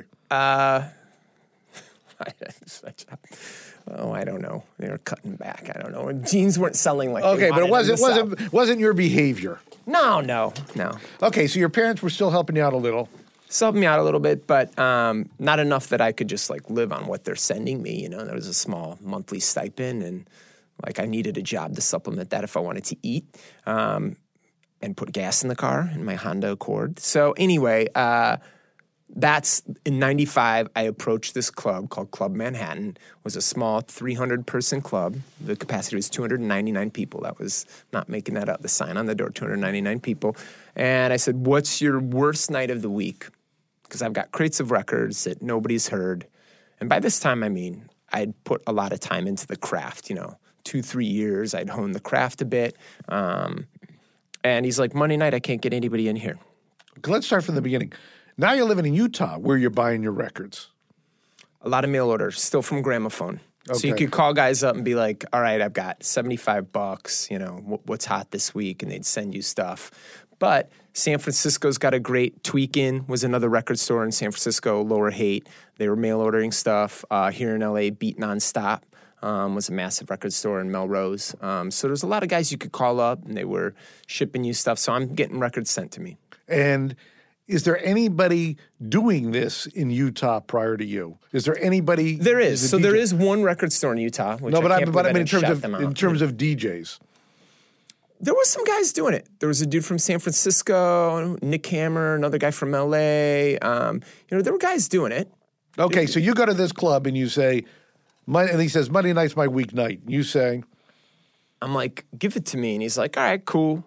Oh, I don't know. They were cutting back. I don't know. Jeans weren't selling like okay, they but it wasn't your behavior. No. Okay, so your parents were still helping you out a little. Still helping me out a little bit, but not enough that I could just live on what they're sending me. There was a small monthly stipend, and I needed a job to supplement that if I wanted to eat and put gas in the car in my Honda Accord. So anyway, that's in 95, I approached this club called Club Manhattan. It was a small 300-person club. The capacity was 299 people. That was not making that up. The sign on the door, 299 people. And I said, what's your worst night of the week? Because I've got crates of records that nobody's heard. And by this time, I'd put a lot of time into the craft, 2-3 years. I'd honed the craft a bit. And he's like, Monday night, I can't get anybody in here. Let's start from the beginning. Now you're living in Utah, where you're buying your records. A lot of mail orders, still from Gramophone. Okay. So you could call guys up and be like, all right, I've got $75, what's hot this week? And they'd send you stuff. But San Francisco's got a great Tweakin', was another record store in San Francisco, Lower Haight. They were mail ordering stuff. Here in LA, Beat Nonstop. was a massive record store in Melrose. So there's a lot of guys you could call up, and they were shipping you stuff. So I'm getting records sent to me. And is there anybody doing this in Utah prior to you? Is there anybody? There is. So there is one record store in Utah. Which no, but I mean in terms of DJs. There was some guys doing it. There was a dude from San Francisco, Nick Hammer, another guy from LA. There were guys doing it. Okay, so you go to this club and you say, and he says, Monday night's my weeknight. You say, I'm like, give it to me. And he's like, all right, cool.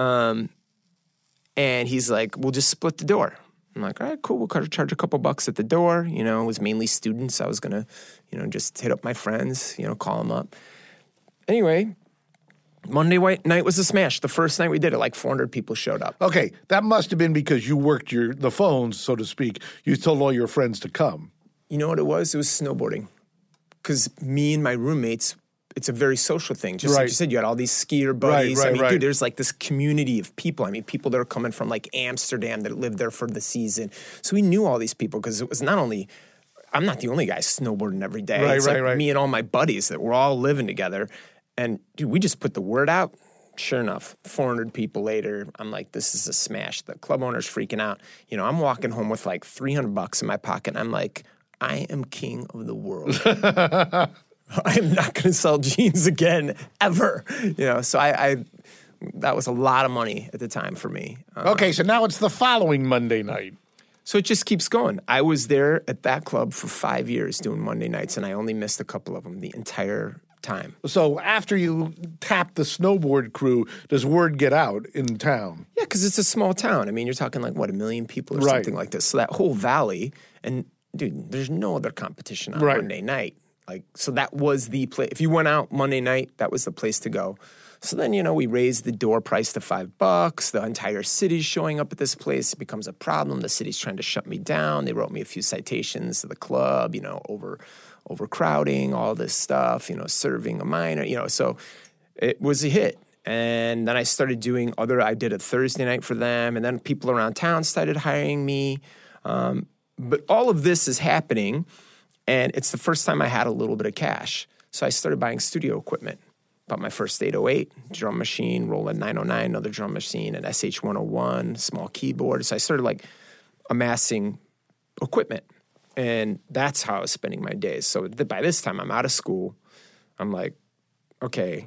And he's like, we'll just split the door. I'm like, all right, cool. We'll charge a couple bucks at the door. It was mainly students. I was going to, just hit up my friends, call them up. Anyway, Monday night was a smash. The first night we did it, like 400 people showed up. Okay, that must have been because you worked the phones, so to speak. You told all your friends to come. You know what it was? It was snowboarding. Because me and my roommates, it's a very social thing. Just like you said, you had all these skier buddies. Dude, there's like this community of people. People that are coming from like Amsterdam that lived there for the season. So we knew all these people because it was not only, I'm not the only guy snowboarding every day. It's me and all my buddies that we're all living together. And dude, we just put the word out. Sure enough, 400 people later, I'm like, this is a smash. The club owner's freaking out. I'm walking home with like $300 in my pocket. And I'm like, I am king of the world. I am not going to sell jeans again, ever. So I that was a lot of money at the time for me. Okay, so now it's the following Monday night. So it just keeps going. I was there at that club for 5 years doing Monday nights, and I only missed a couple of them the entire time. So after you tap the snowboard crew, does word get out in town? Yeah, because it's a small town. You're talking like, 1 million people or something like this. So that whole valley, and dude, there's no other competition on Monday night. So that was the place. If you went out Monday night, that was the place to go. So then, we raised the door price to $5. The entire city's showing up at this place. It becomes a problem. The city's trying to shut me down. They wrote me a few citations to the club, overcrowding, all this stuff, serving a minor, so it was a hit. And then I started doing I did a Thursday night for them, and then people around town started hiring me. But all of this is happening, and it's the first time I had a little bit of cash. So I started buying studio equipment. Bought my first 808 drum machine, Roland 909, another drum machine, an SH-101, small keyboard. So I started amassing equipment. And that's how I was spending my days. So by this time, I'm out of school. I'm like, okay,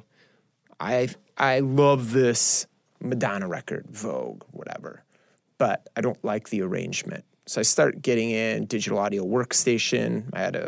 I love this Madonna record, Vogue, whatever. But I don't like the arrangement. So I start getting in digital audio workstation. I had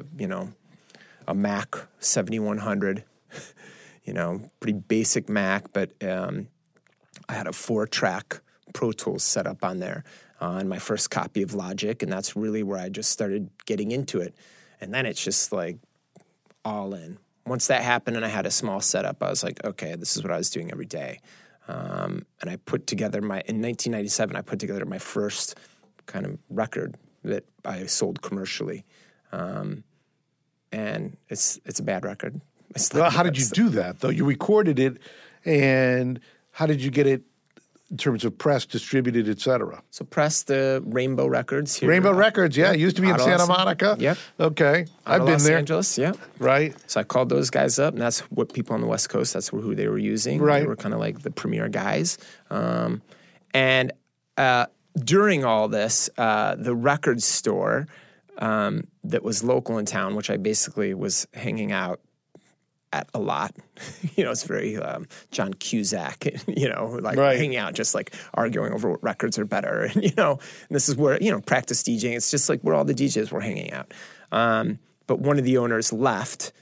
a Mac 7100, pretty basic Mac, but I had a 4-track Pro Tools set up on there. And my first copy of Logic, and that's really where I just started getting into it. And then it's just like all in. Once that happened and I had a small setup, I was like, okay, this is what I was doing every day. And I put together in 1997, I put together my first kind of record that I sold commercially. And it's a bad record. Well, how did you do that, though? You recorded it, and how did you get it in terms of press, distributed, et cetera? So press the Rainbow Records here. Rainbow Records, yeah. It used to be in Santa Monica. Yep. Okay. I've been there. Los Angeles, yeah. Right. So I called those guys up, and that's what people on the West Coast, that's who they were using. Right. They were kind of like the premier guys. And during all this, the record store that was local in town, which I basically was hanging out at a lot. It's very John Cusack, hanging out, just like arguing over what records are better. And, this is where, practice DJing. It's just like where all the DJs were hanging out. But one of the owners left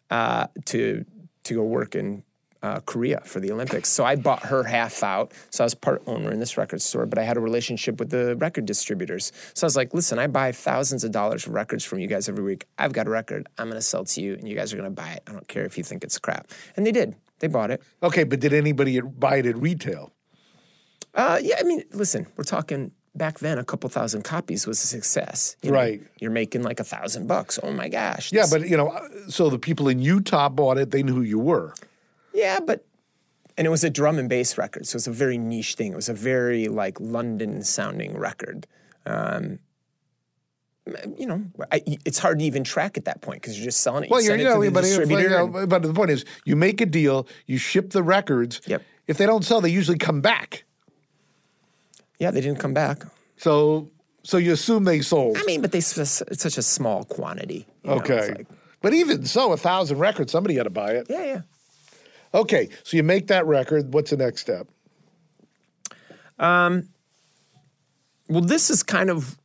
to go work in Korea for the Olympics. So I bought her half out. So I was part owner in this record store, but I had a relationship with the record distributors. So I was like, listen, I buy thousands of dollars of records from you guys every week. I've got a record. I'm going to sell it to you, and you guys are going to buy it. I don't care if you think it's crap. And they did. They bought it. Okay, but did anybody buy it at retail? Yeah, listen, we're talking back then, a couple thousand copies was a success. Right. You're making like $1,000. Oh my gosh. Yeah, but so the people in Utah bought it. They knew who you were. Yeah, and it was a drum and bass record, so it was a very niche thing. It was a very London sounding record. it's hard to even track at that point because you're just selling it. Well, you send it to the distributor. But the point is, you make a deal, you ship the records. Yep. If they don't sell, they usually come back. Yeah, they didn't come back. So you assume they sold. I mean, but it's such a small quantity. Okay. But even so, 1,000 records, somebody had to buy it. Yeah. Okay, so you make that record. What's the next step? Well, this is kind of,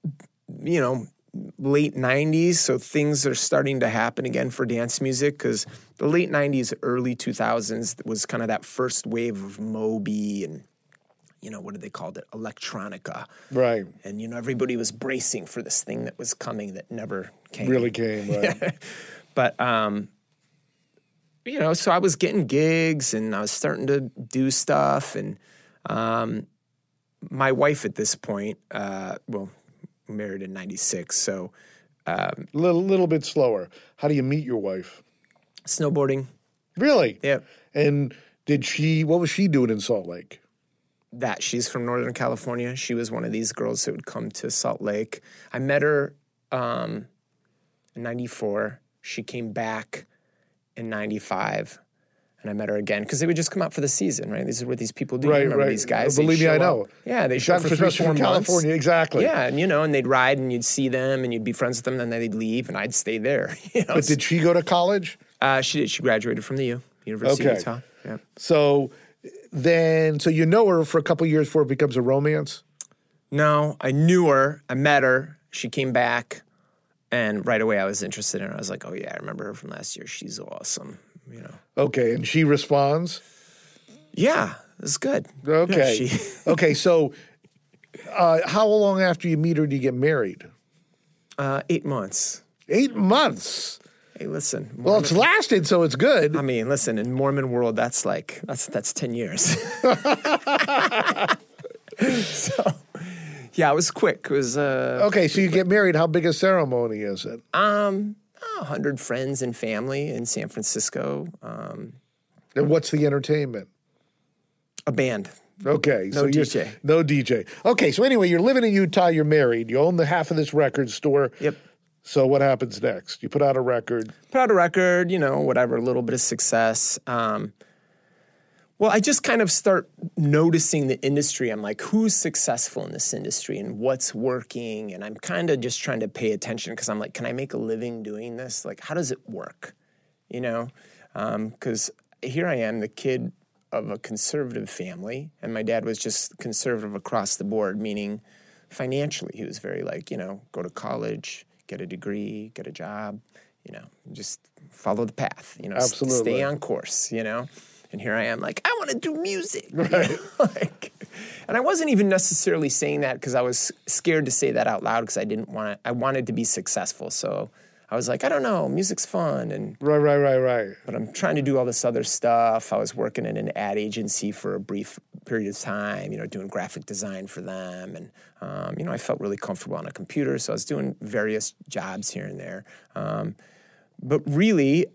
late 90s, so things are starting to happen again for dance music because the late 90s, early 2000s was kind of that first wave of Moby and, what did they call it? Electronica. Right. And, everybody was bracing for this thing that was coming that never came. Really came, right. But, so I was getting gigs and I was starting to do stuff and my wife at this point, married in 96, so little bit slower. How do you meet your wife? Snowboarding. Really? Yep. And what was she doing in Salt Lake? She's from Northern California. She was one of these girls that would come to Salt Lake. I met her in 94. She came back in 95. And I met her again because they would just come out for the season, right? These are what these people do. Right, remember right. these guys? Believe me, I know. Up. Yeah, they show up for 3-4 months. California, exactly. Yeah, and and they'd ride and you'd see them and you'd be friends with them, and then they'd leave and I'd stay there. But did she go to college? She did. She graduated from the University of Utah. Yeah. So you know her for a couple of years before it becomes a romance? No, I knew her. I met her. She came back, and right away I was interested in her. I was like, oh yeah, I remember her from last year. She's awesome. Okay, and she responds? Yeah, it's good. Okay. Yeah, Okay, so how long after you meet her do you get married? 8 months. 8 months? Hey, listen. Well, it's lasted, so it's good. I mean, listen, in Mormon world, that's 10 years. So, yeah, it was quick. It was okay, so you get married. How big a ceremony is it? 100 friends and family in San Francisco. And what's the entertainment? A band. Okay. No DJ. No DJ. Okay, so anyway, you're living in Utah, you're married, you own the half of this record store. Yep. So what happens next? You put out a record. Whatever, a little bit of success. Well, I just kind of start noticing the industry. I'm like, who's successful in this industry and what's working? And I'm kind of just trying to pay attention because I'm like, can I make a living doing this? Like, how does it work? Because here I am, the kid of a conservative family, and my dad was just conservative across the board, meaning financially. He was very go to college, get a degree, get a job, just follow the path, Absolutely. Stay on course, And here I am like, I want to do music. Right. And I wasn't even necessarily saying that because I was scared to say that out loud because I wanted to be successful. So I was like, I don't know, music's fun. And Right. But I'm trying to do all this other stuff. I was working in an ad agency for a brief period of time, doing graphic design for them. And, I felt really comfortable on a computer. So I was doing various jobs here and there. But really,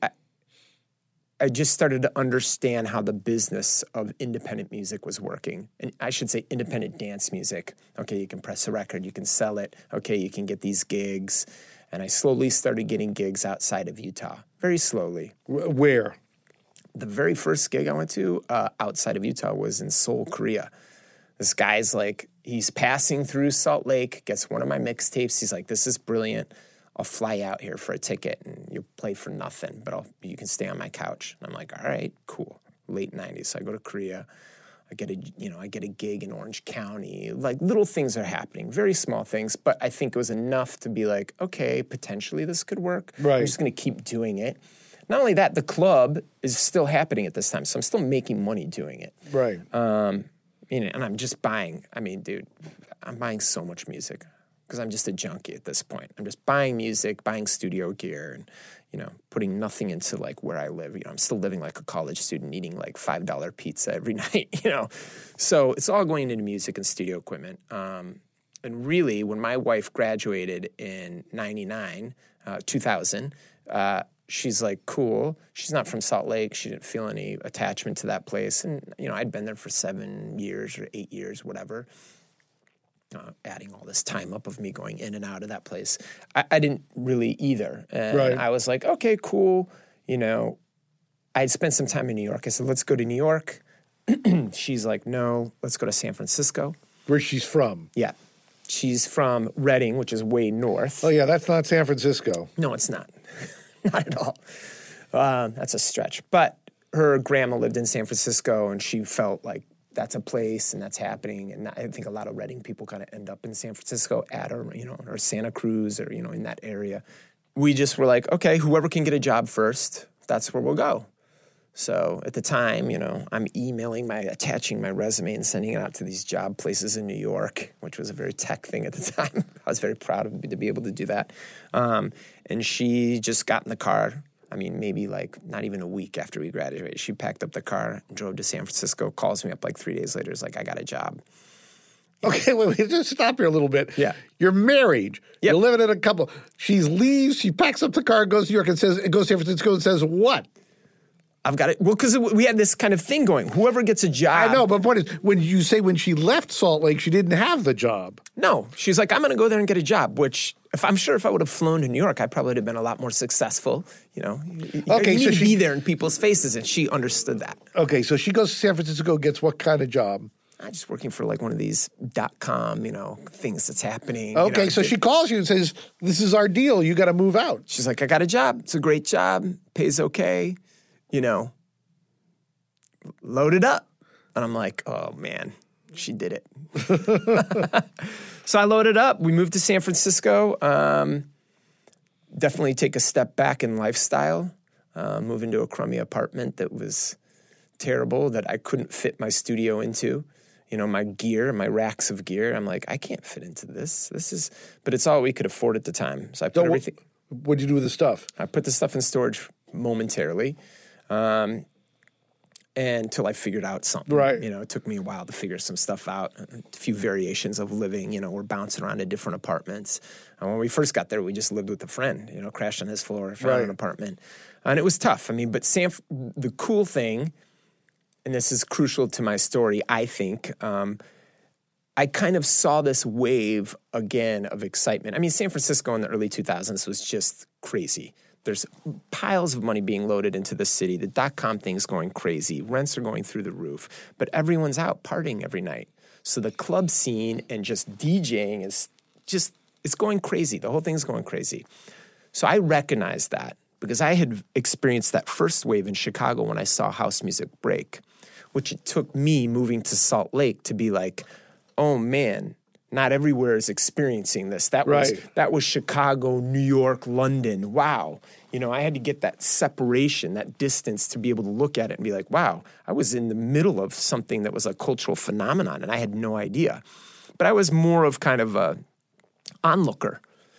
I just started to understand how the business of independent music was working. And I should say independent dance music. Okay, you can press a record, you can sell it. Okay, you can get these gigs. And I slowly started getting gigs outside of Utah, very slowly. Where? The very first gig I went to outside of Utah was in Seoul, Korea. This guy's like, he's passing through Salt Lake, gets one of my mixtapes. He's like, this is brilliant. I'll fly out here for a ticket and you'll play for nothing, but you can stay on my couch. And I'm like, all right, cool. Late 90s. So I go to Korea. I get a gig in Orange County. Like little things are happening, very small things, but I think it was enough to be like, okay, potentially this could work. Right. I'm just going to keep doing it. Not only that, the club is still happening at this time, so I'm still making money doing it. Right. And I'm just buying. I mean, dude, I'm buying so much music because I'm just a junkie at this point. I'm just buying music, buying studio gear, and putting nothing into like where I live. I'm still living like a college student, eating like $5 pizza every night. So it's all going into music and studio equipment. And really, when my wife graduated in 2000, she's like, cool. She's not from Salt Lake. She didn't feel any attachment to that place. And, I'd been there for 7 years or 8 years, whatever. adding all this time up of me going in and out of that place. I didn't really either. And Right. I was like, okay, cool. You know, I'd spent some time in New York. I said, let's go to New York. She's like, no, let's go to San Francisco. Where she's from. Yeah. She's from Reading, which is way north. Oh, yeah, that's not San Francisco. No, it's not. Not at all. That's a stretch. But her grandma lived in San Francisco, and she felt like that's a place and that's happening. And I think a lot of Reading people kind of end up in San Francisco or Santa Cruz or, in that area. We just were like, okay, whoever can get a job first, that's where we'll go. So at the time, I'm attaching my resume and sending it out to these job places in New York, which was a very tech thing at the time. I was very proud to be able to do that. And she just got in the car. I mean, maybe like not even a week after we graduated. She packed up the car and drove to San Francisco, calls me up like 3 days later. Is like, I got a job. Okay, wait, just stop here a little bit. Yeah. You're married. Yep. You're living in a couple. She leaves, she packs up the car, goes to New York and goes to San Francisco and says what? I've got it. Well, because we had this kind of thing going. Whoever gets a job. I know, but the point is, when she left Salt Lake, she didn't have the job. No. She's like, I'm going to go there and get a job, which I'm sure if I would have flown to New York, I probably would have been a lot more successful. You need to be there in people's faces, and she understood that. Okay, so she goes to San Francisco, gets what kind of job? I'm just working for like one of these .com, things that's happening. Okay, so she calls you and says, this is our deal. You got to move out. She's like, I got a job. It's a great job. Pays okay. Load it up. And I'm like, oh, man, she did it. So I loaded up. We moved to San Francisco. Definitely take a step back in lifestyle. Move into a crummy apartment that was terrible, that I couldn't fit my studio into. My gear, my racks of gear. I'm like, I can't fit into this. But it's all we could afford at the time. So I put everything. What'd you do with the stuff? I put the stuff in storage momentarily. Until I figured out something. Right. It took me a while to figure some stuff out. A few variations of living. We're bouncing around to different apartments. And when we first got there, we just lived with a friend. Crashed on his floor, found an apartment, and it was tough. But the cool thing, and this is crucial to my story, I think. I kind of saw this wave again of excitement. San Francisco in the early 2000s was just crazy. There's piles of money being loaded into the city. The .com thing's going crazy. Rents are going through the roof. But everyone's out partying every night. So the club scene and just DJing it's going crazy. The whole thing's going crazy. So I recognized that because I had experienced that first wave in Chicago when I saw house music break, which it took me moving to Salt Lake to be like, oh, man, not everywhere is experiencing this. That was Chicago, New York, London. Wow. I had to get that separation, that distance to be able to look at it and be like, wow, I was in the middle of something that was a cultural phenomenon and I had no idea. But I was more of kind of a onlooker,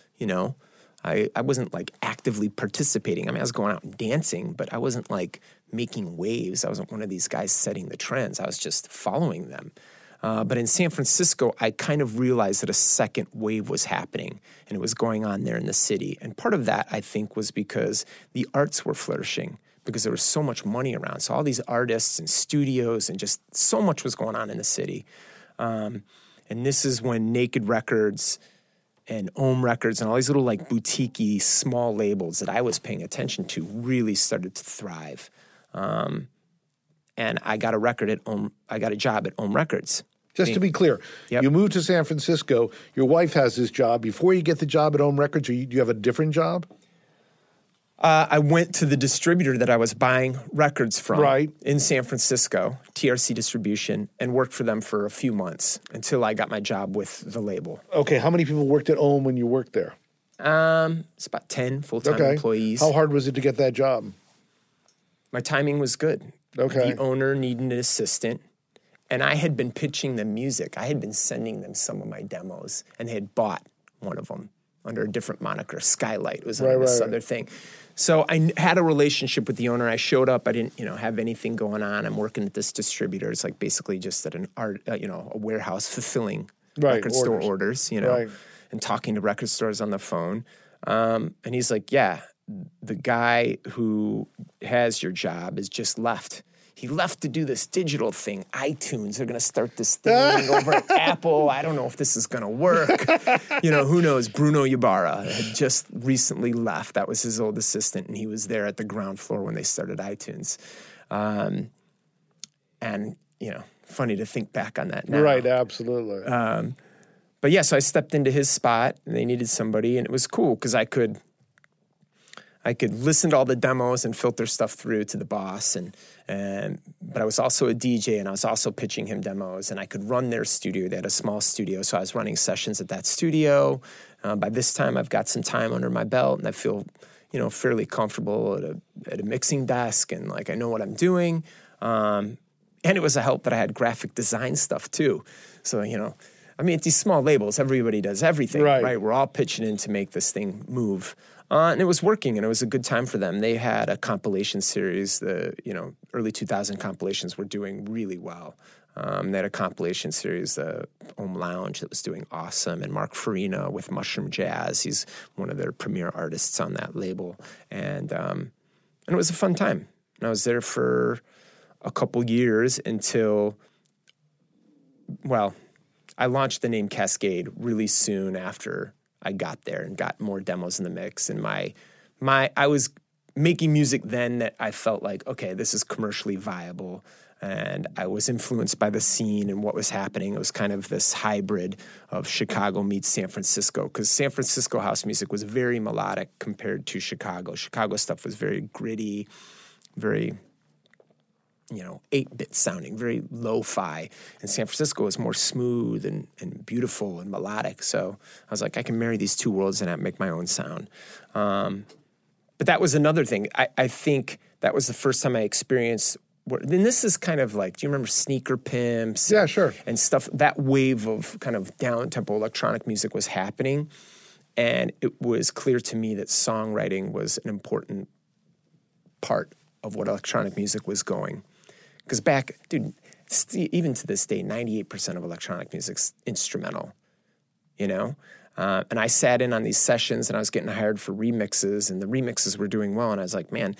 I wasn't like actively participating. I was going out and dancing, but I wasn't like making waves. I wasn't one of these guys setting the trends. I was just following them. But in San Francisco, I kind of realized that a second wave was happening, and it was going on there in the city. And part of that, I think, was because the arts were flourishing, because there was so much money around. So all these artists and studios and just so much was going on in the city. And this is when Naked Records and Ohm Records and all these little like boutique-y small labels that I was paying attention to really started to thrive. And I got a job at Ohm Records. Just to be clear, You moved to San Francisco. Your wife has this job. Before you get the job at Ohm Records, do you have a different job? I went to the distributor that I was buying records from in San Francisco, TRC Distribution, and worked for them for a few months until I got my job with the label. Okay, how many people worked at Ohm when you worked there? It's about 10 full-time employees. How hard was it to get that job? My timing was good. Okay. The owner needed an assistant. And I had been pitching them music. I had been sending them some of my demos, and they had bought one of them under a different moniker, Skylight. It was under this other thing. So I had a relationship with the owner. I showed up. I didn't, have anything going on. I'm working at this distributor. It's like basically just at a warehouse fulfilling record store orders, and talking to record stores on the phone. And he's like, yeah, the guy who has your job has just left. he left to do this digital thing. iTunes, they're going to start this thing over at Apple. I don't know if this is going to work. Who knows? Bruno Ibarra had just recently left. That was his old assistant, and he was there at the ground floor when they started iTunes. And funny to think back on that now. Right, absolutely. But yeah, so I stepped into his spot, and they needed somebody, and it was cool because I could listen to all the demos and filter stuff through to the boss, but I was also a DJ, and I was also pitching him demos, and I could run their studio. They had a small studio, so I was running sessions at that studio. By this time, I've got some time under my belt, and I feel, fairly comfortable at a mixing desk, and like I know what I'm doing. And it was a help that I had graphic design stuff too. So, at these small labels, everybody does everything, right? We're all pitching in to make this thing move. And it was working, and it was a good time for them. They had a compilation series. The early 2000 compilations were doing really well. They had a compilation series, the Ohm Lounge, that was doing awesome, and Mark Farina with Mushroom Jazz. He's one of their premier artists on that label, and it was a fun time. And I was there for a couple years until, I launched the name Kaskade really soon after I got there and got more demos in the mix. And I was making music then that I felt like, okay, this is commercially viable. And I was influenced by the scene and what was happening. It was kind of this hybrid of Chicago meets San Francisco, because San Francisco house music was very melodic compared to Chicago. Chicago stuff was very gritty, very 8-bit sounding, very lo-fi. And San Francisco is more smooth and beautiful and melodic. So I was like, I can marry these two worlds and make my own sound. But that was another thing. I think that was the first time I experienced, and this is kind of like, do you remember Sneaker Pimps? Yeah, sure. And stuff, that wave of kind of down-tempo electronic music was happening. And it was clear to me that songwriting was an important part of what electronic music was going. Because even to this day, 98% of electronic music's instrumental, And I sat in on these sessions, and I was getting hired for remixes, and the remixes were doing well, and I was like, man,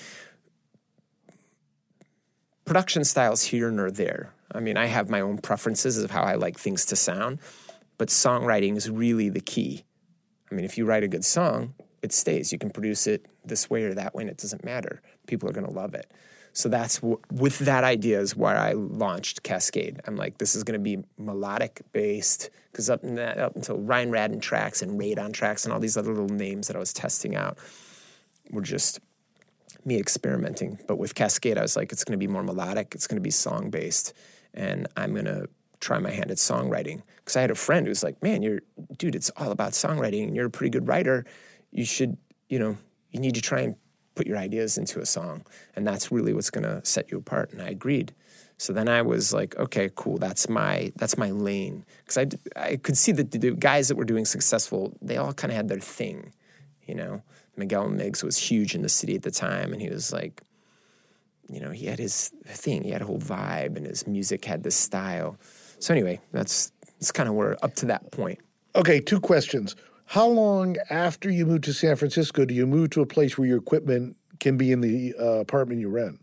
production style's here nor there. I have my own preferences of how I like things to sound, but songwriting is really the key. If you write a good song, it stays. You can produce it this way or that way, and it doesn't matter. People are going to love it. So that's with that idea is why I launched Kaskade. I'm like, this is going to be melodic based, because up until Ryan Radin tracks and Radon tracks and all these other little names that I was testing out were just me experimenting. But with Kaskade, I was like, it's going to be more melodic. It's going to be song based, and I'm going to try my hand at songwriting. Because I had a friend who's like, man, it's all about songwriting, and you're a pretty good writer. You should, you need to try and put your ideas into a song, and that's really what's going to set you apart. And I agreed. So then I was like, okay, cool. That's my lane. Because I could see that the guys that were doing successful, they all kind of had their thing, Miguel Miggs was huge in the city at the time, and he was like, he had his thing. He had a whole vibe, and his music had this style. So anyway, that's kind of where up to that point. Okay, 2 questions. How long after you moved to San Francisco do you move to a place where your equipment can be in the apartment you rent?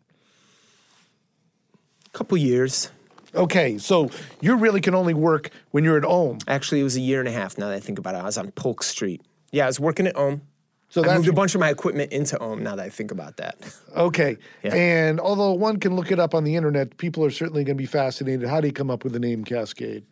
A couple years. Okay, so you really can only work when you're at Ohm. Actually, it was a year and a half now that I think about it. I was on Polk Street. Yeah, I was working at Ohm. So I moved a bunch of my equipment into Ohm now that I think about that. Okay. Yeah. And although one can look it up on the internet, people are certainly going to be fascinated. How do you come up with the name Kaskade?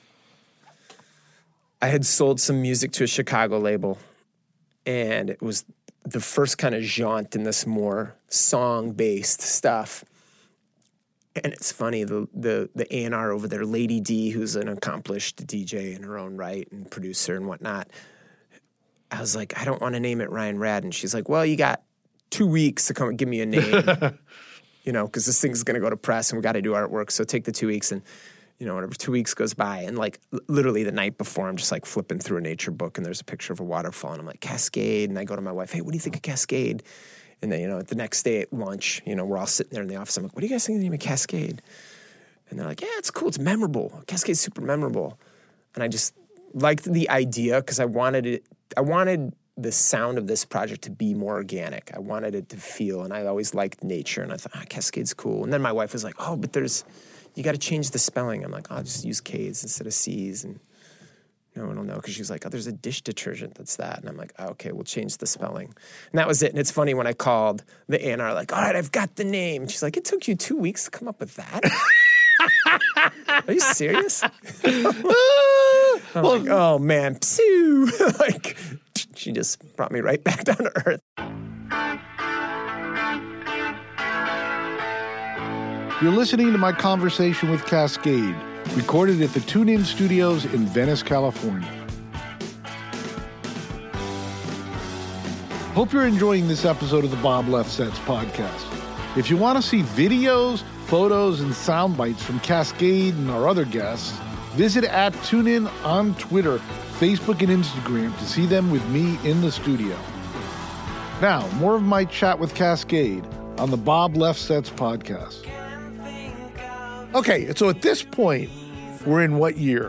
I had sold some music to a Chicago label, and it was the first kind of jaunt in this more song-based stuff. And it's funny, the A&R over there, Lady D, who's an accomplished DJ in her own right and producer and whatnot, I was like, I don't want to name it Ryan Radin. She's like, well, you got 2 weeks to come and give me a name, because this thing's going to go to press and we got to do artwork. So take the 2 weeks, and whatever, 2 weeks goes by, and like literally the night before, I'm just like flipping through a nature book, and there's a picture of a waterfall, and I'm like, Kaskade. And I go to my wife, hey, what do you think of Kaskade? And then, the next day at lunch, we're all sitting there in the office. I'm like, what do you guys think of the name of Kaskade? And they're like, yeah, it's cool. It's memorable. Kaskade's super memorable. And I just liked the idea because I wanted the sound of this project to be more organic. I wanted it to feel, and I always liked nature, and I thought, Cascade's cool. And then my wife was like, oh, but you got to change the spelling. I'm like, I'll just use K's instead of C's, and no one will know, because she was like, oh, there's a dish detergent that's that. And I'm like, oh, okay, we'll change the spelling. And that was it. And it's funny when I called the A&R, like, all right, I've got the name. And she's like, it took you 2 weeks to come up with that? Are you serious? I'm like, oh, man, psoo. Like, she just brought me right back down to earth. You're listening to my conversation with Cascade, recorded at the TuneIn Studios in Venice, California. Hope you're enjoying this episode of the Bob Lefsetz podcast. If you want to see videos, photos, and sound bites from Cascade and our other guests, visit @TuneIn on Twitter, Facebook, and Instagram to see them with me in the studio. Now, more of my chat with Cascade on the Bob Lefsetz podcast. Okay, so at this point, we're in what year?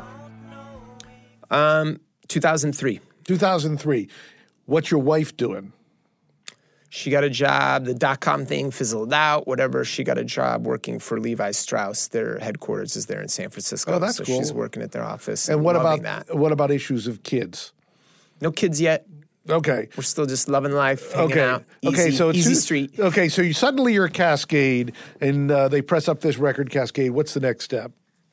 2003. 2003. What's your wife doing? She got a job. The .com thing fizzled out, whatever. She got a job working for Levi Strauss. Their headquarters is there in San Francisco. Oh, that's so cool. She's working at their office. And what loving about that. What about issues of kids? No kids yet. Okay. We're still just loving life, hanging out. Easy street. Okay, so suddenly you're Cascade, and they press up this record, Cascade. What's the next step?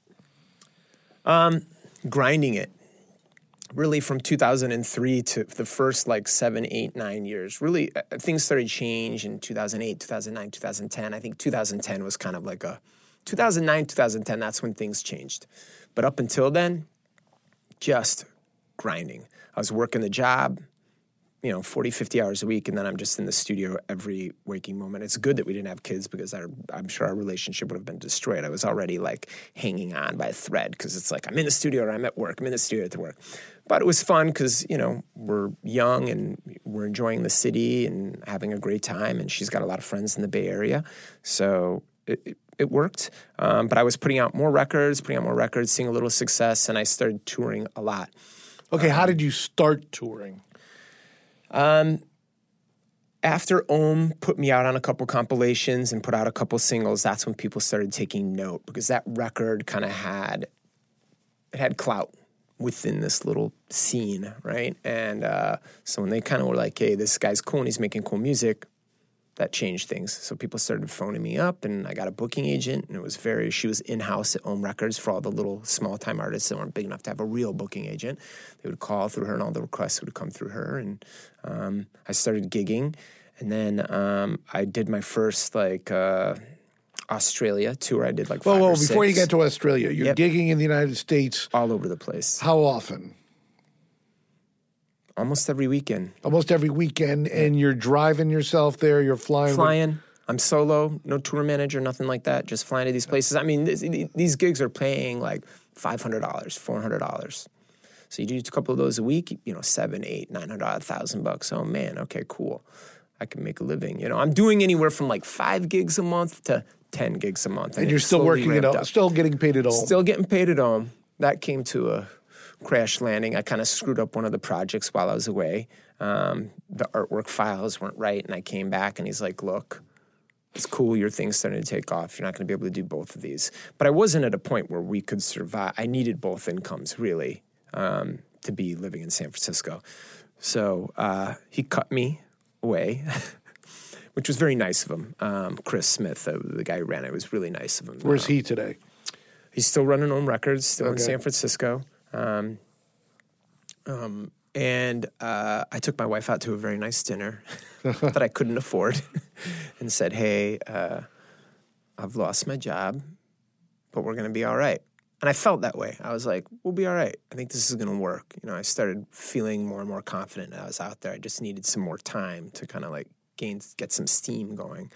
Grinding it. Really from 2003 to the first 7, 8, 9 years. Really, things started to change in 2008, 2009, 2010. I think 2010 was kind of 2009, 2010, that's when things changed. But up until then, just grinding. I was working the job, 40, 50 hours a week, and then I'm just in the studio every waking moment. It's good that we didn't have kids, because I'm sure our relationship would have been destroyed. I was already hanging on by a thread, because it's I'm in the studio or I'm at work. I'm in the studio at work. But it was fun because, we're young and we're enjoying the city and having a great time, and she's got a lot of friends in the Bay Area. So it worked. But I was putting out more records, seeing a little success, and I started touring a lot. Okay, how did you start touring? After Ohm put me out on a couple compilations and put out a couple singles, that's when people started taking note, because that record kind of had clout within this little scene, right? And so when they kind of were like, hey, this guy's cool and he's making cool music, that changed things. So people started phoning me up, and I got a booking agent, and she was in-house at Ohm Records for all the little small-time artists that weren't big enough to have a real booking agent. They would call through her, and all the requests would come through her, and I started gigging. And then I did my first, Australia tour. I did 5 or 6. Before you get to Australia, you're gigging in the United States. All over the place. How often? Almost every weekend. Almost every weekend, and you're driving yourself there, you're flying? Flying. I'm solo, no tour manager, nothing like that, just flying to these places. I mean, these gigs are paying $500, $400. So you do a couple of those a week, $700, $800, $900, $1,000. Oh, man, okay, cool. I can make a living. I'm doing anywhere from 5 gigs a month to 10 gigs a month. And you're still working it out, still getting paid at Ohm. Still getting paid at Ohm. That came to a crash landing. I kind of screwed up one of the projects while I was away. The artwork files weren't right, and I came back, and he's like, look, it's cool, your thing's starting to take off. You're not going to be able to do both of these. But I wasn't at a point where we could survive. I needed both incomes, really, to be living in San Francisco. So he cut me away, which was very nice of him. Chris Smith, the guy who ran it, was really nice of him. Where's he today? He's still running Ohm Records, still in San Francisco. And I took my wife out to a very nice dinner that I couldn't afford and said, hey, I've lost my job, but we're going to be all right. And I felt that way. I was like, we'll be all right. I think this is going to work. I started feeling more and more confident that I was out there. I just needed some more time to kind of get some steam going.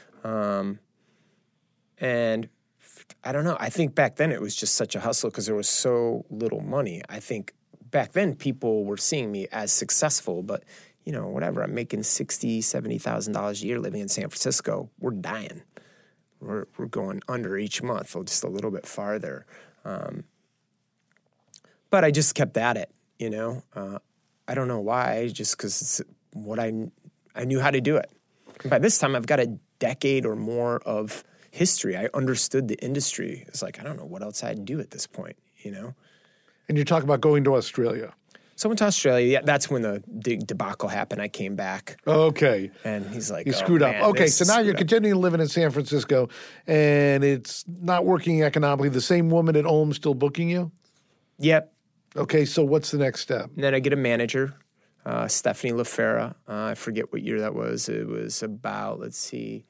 And I don't know. I think back then it was just such a hustle because there was so little money. I think back then people were seeing me as successful, but whatever. I'm making $60,000, $70,000 a year living in San Francisco. We're dying. We're going under each month, or just a little bit farther. But I just kept at it, I don't know why, just because it's what I knew how to do it. And by this time, I've got a decade or more of history. I understood the industry. It's like, I don't know what else I'd do at this point, you know? And you're talking about going to Australia. So I went to Australia. Yeah, that's when the debacle happened. I came back. Okay. And he's like, you screwed up. Okay, so now you're continuing living in San Francisco, and it's not working economically. The same woman at Ohm still booking you? Yep. Okay, so what's the next step? And then I get a manager, Stephanie LaFera. I forget what year that was. It was about, let's see.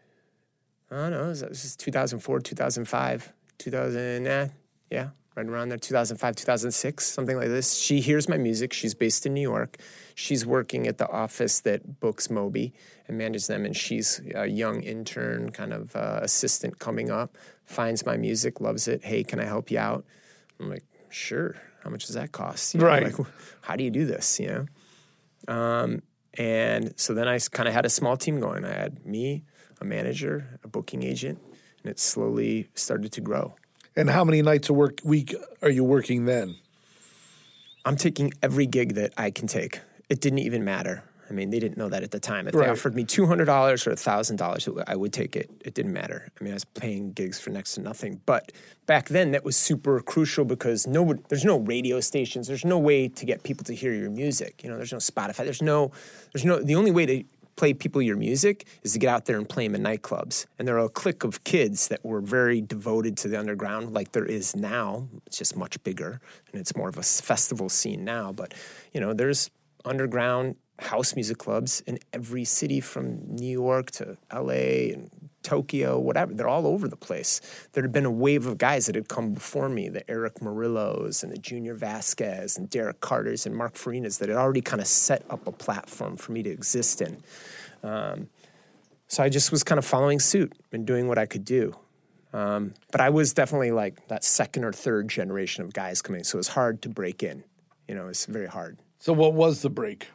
I don't know. It was 2004, 2005, 2000, yeah. Right around there, 2005, 2006, something like this. She hears my music. She's based in New York. She's working at the office that books Moby and manages them, and she's a young intern, kind of assistant coming up, finds my music, loves it. Hey, can I help you out? I'm like, sure. How much does that cost? You know, right. Like, how do you do this, you know? And so then I kind of had a small team going. I had me, a manager, a booking agent, and it slowly started to grow. And how many nights a week are you working then? I'm taking every gig that I can take. It didn't even matter. I mean, they didn't know that at the time. If they offered me $200 or $1,000, I would take it. It didn't matter. I mean, I was playing gigs for next to nothing. But back then, that was super crucial because there's no radio stations. There's no way to get people to hear your music. You know, there's no Spotify. The only way to play people your music is to get out there and play them in nightclubs. And there are a clique of kids that were very devoted to the underground like there is now. It's just much bigger, and it's more of a festival scene now. But, you know, there's underground house music clubs in every city from New York to LA and Tokyo, whatever. They're all over the place. There had been a wave of guys that had come before me, the Eric Murillos and the Junior Vasquez and Derek Carters and Mark Farinas, that had already kind of set up a platform for me to exist in. So I just was kind of following suit and doing what I could do. But I was definitely like that second or third generation of guys coming, so it was hard to break in. You know, it's very hard. So what was the break?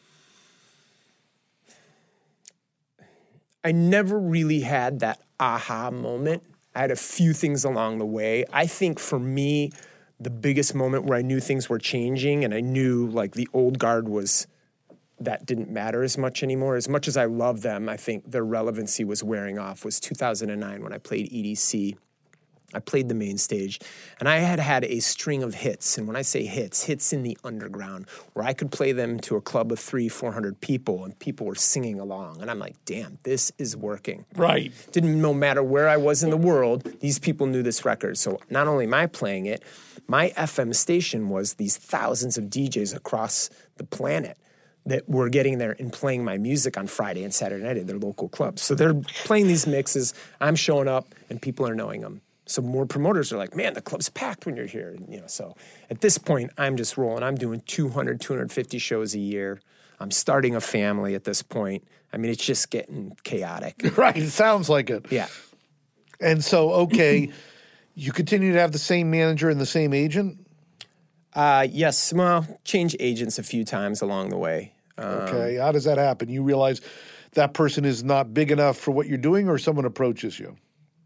I never really had that aha moment. I had a few things along the way. I think for me, the biggest moment where I knew things were changing and I knew like the old guard that didn't matter as much anymore. As much as I love them, I think their relevancy was wearing off, was 2009 when I played EDC. I played the main stage, and I had a string of hits. And when I say hits in the underground, where I could play them to a club of 300-400 people, and people were singing along. And I'm like, damn, this is working. Right. No matter where I was in the world, these people knew this record. So not only am I playing it, my FM station was these thousands of DJs across the planet that were getting there and playing my music on Friday and Saturday night at their local clubs. So they're playing these mixes. I'm showing up, and people are knowing them. So more promoters are like, man, the club's packed when you're here. You know, so at this point, I'm just rolling. I'm doing 200, 250 shows a year. I'm starting a family at this point. I mean, it's just getting chaotic. Right. It sounds like it. Yeah. And so, okay, you continue to have the same manager and the same agent? Yes. Well, change agents a few times along the way. Okay. How does that happen? You realize that person is not big enough for what you're doing, or someone approaches you?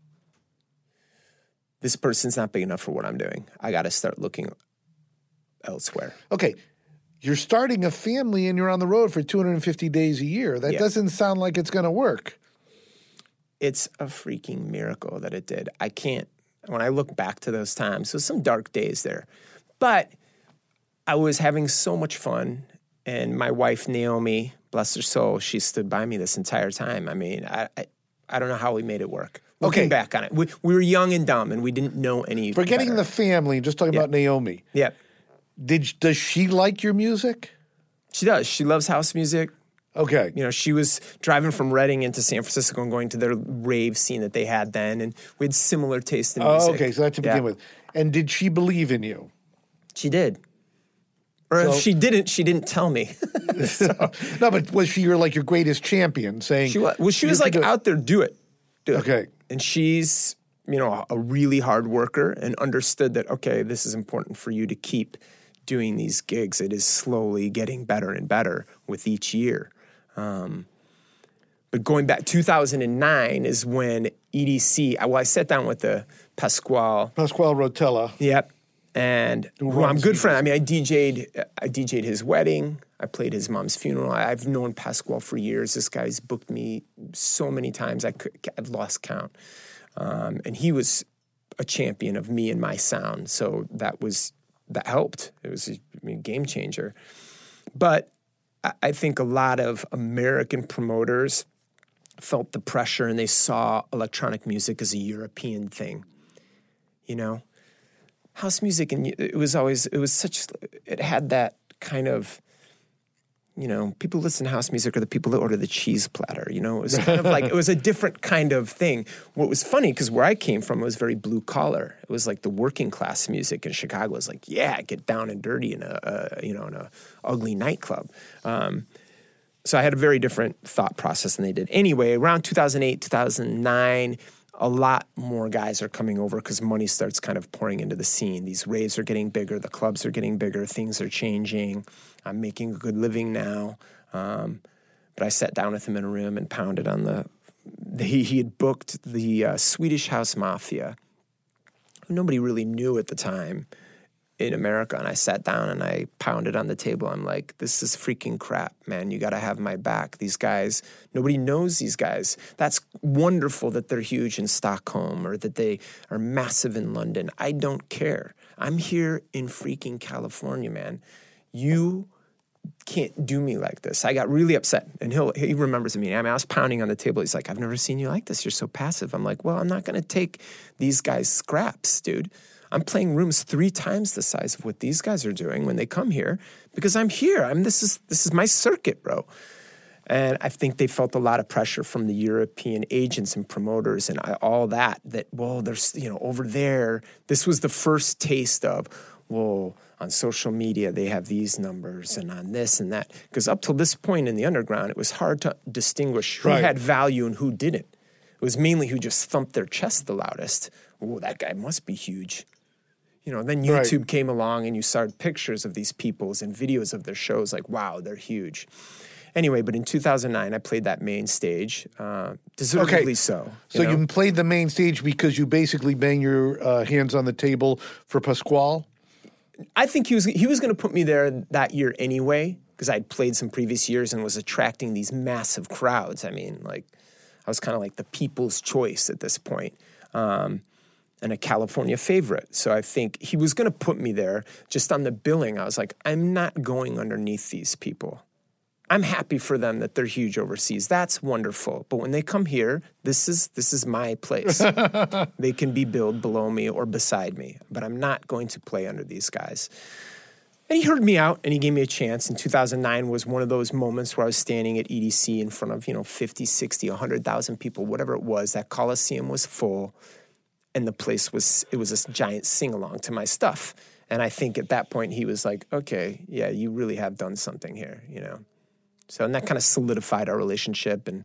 This person's not big enough for what I'm doing. I got to start looking elsewhere. Okay. You're starting a family and you're on the road for 250 days a year. That doesn't sound like it's going to work. It's a freaking miracle that it did. I can't, when I look back to those times, there's some dark days there. But I was having so much fun. And my wife, Naomi, bless her soul, she stood by me this entire time. I mean, I don't know how we made it work. Looking back on it. We were young and dumb, and we didn't know any Forgetting better. the family, just talking about Naomi. Yeah. Does she like your music? She does. She loves house music. Okay. You know, she was driving from Reading into San Francisco and going to their rave scene that they had then, and we had similar taste in music. Oh, okay, so that to begin with. And did she believe in you? She did. Or if she didn't tell me. No, but was she your greatest champion, saying... She was. Well, she was like, out there, do it. Okay. And she's, you know, a really hard worker and understood that, okay, this is important for you to keep doing these gigs. It is slowly getting better and better with each year. But going back, 2009 is when EDC, I sat down with the Pasquale Rotella. Yep. And who I'm good friend. I mean, I DJ'd his wedding. I played his mom's funeral. I've known Pasquale for years. This guy's booked me so many times. I've lost count. And he was a champion of me and my sound. So that helped. It was a game changer. But I think a lot of American promoters felt the pressure and they saw electronic music as a European thing, you know? House music, and it had that kind of, you know, people who listen to house music are the people that order the cheese platter, you know? It was kind of like, it was a different kind of thing. What was funny, because where I came from, it was very blue collar. It was like the working class music in Chicago was like, yeah, get down and dirty in a ugly nightclub. So I had a very different thought process than they did. Anyway, around 2008, 2009, a lot more guys are coming over because money starts kind of pouring into the scene. These raves are getting bigger. The clubs are getting bigger. Things are changing. I'm making a good living now. But I sat down with him in a room and pounded on he had booked the Swedish House Mafia, who nobody really knew at the time in America. And I sat down and I pounded on the table. I'm like, this is freaking crap, man. You got to have my back. These guys, nobody knows these guys. That's wonderful that they're huge in Stockholm or that they are massive in London. I don't care. I'm here in freaking California, man. You can't do me like this. I got really upset. And he remembers me. I mean, I was pounding on the table. He's like, I've never seen you like this. You're so passive. I'm like, well, I'm not going to take these guys' scraps, dude. I'm playing rooms 3 times the size of what these guys are doing when they come here because I'm here. This is my circuit, bro. And I think they felt a lot of pressure from the European agents and promoters and all that, well, there's, you know, over there, this was the first taste of, well, on social media, they have these numbers and on this and that. Because up till this point in the underground, it was hard to distinguish who had value and who didn't. It was mainly who just thumped their chest the loudest. Oh, that guy must be huge. You know, then YouTube came along and you saw pictures of these peoples and videos of their shows like, wow, they're huge. Anyway, but in 2009, I played that main stage, deservedly so. So you played the main stage because you basically banged your hands on the table for Pasquale? I think he was going to put me there that year anyway because I'd played some previous years and was attracting these massive crowds. I mean, like, I was kind of like the people's choice at this point. And a California favorite. So I think he was going to put me there just on the billing. I was like, I'm not going underneath these people. I'm happy for them that they're huge overseas. That's wonderful. But when they come here, this is my place. They can be billed below me or beside me, but I'm not going to play under these guys. And he heard me out and he gave me a chance. And 2009 was one of those moments where I was standing at EDC in front of, 50, 60, 100,000 people, whatever it was. That Coliseum was full. And the place it was a giant sing-along to my stuff. And I think at that point he was like, okay, yeah, you really have done something here, So and that kind of solidified our relationship. And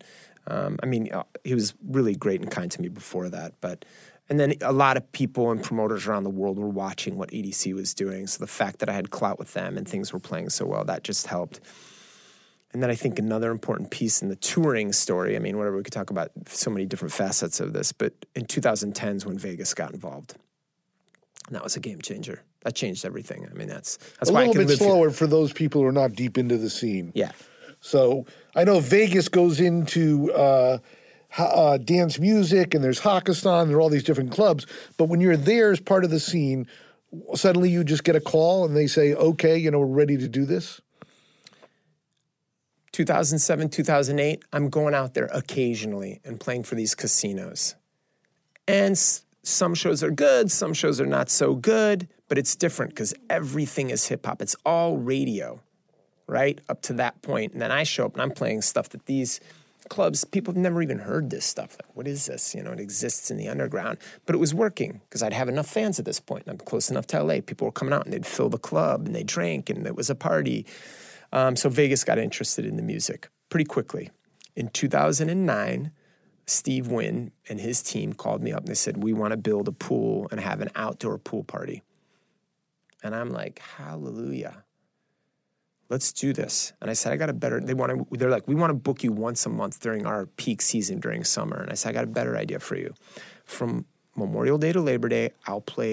he was really great and kind to me before that. And then a lot of people and promoters around the world were watching what EDC was doing. So the fact that I had clout with them and things were playing so well, that just helped. And then I think another important piece in the touring story, we could talk about so many different facets of this, but in 2010 is when Vegas got involved. And that was a game changer. That changed everything. That's why I can live here. A little bit slower for those people who are not deep into the scene. Yeah. So I know Vegas goes into dance music and there's Hakkasan, there are all these different clubs, but when you're there as part of the scene, suddenly you just get a call and they say, okay, we're ready to do this? 2007, 2008, I'm going out there occasionally and playing for these casinos. And some shows are good, some shows are not so good, but it's different because everything is hip-hop. It's all radio, right, up to that point. And then I show up and I'm playing stuff that these clubs, people have never even heard this stuff. Like, what is this? It exists in the underground. But it was working because I'd have enough fans at this point. And I'm close enough to LA. People were coming out and they'd fill the club and they drank and it was a party. So Vegas got interested in the music pretty quickly. In 2009, Steve Wynn and his team called me up and they said, we want to build a pool and have an outdoor pool party. And I'm like, hallelujah. Let's do this. And I said, they're like, we want to book you once a month during our peak season during summer. And I said, I got a better idea for you. From Memorial Day to Labor Day, I'll play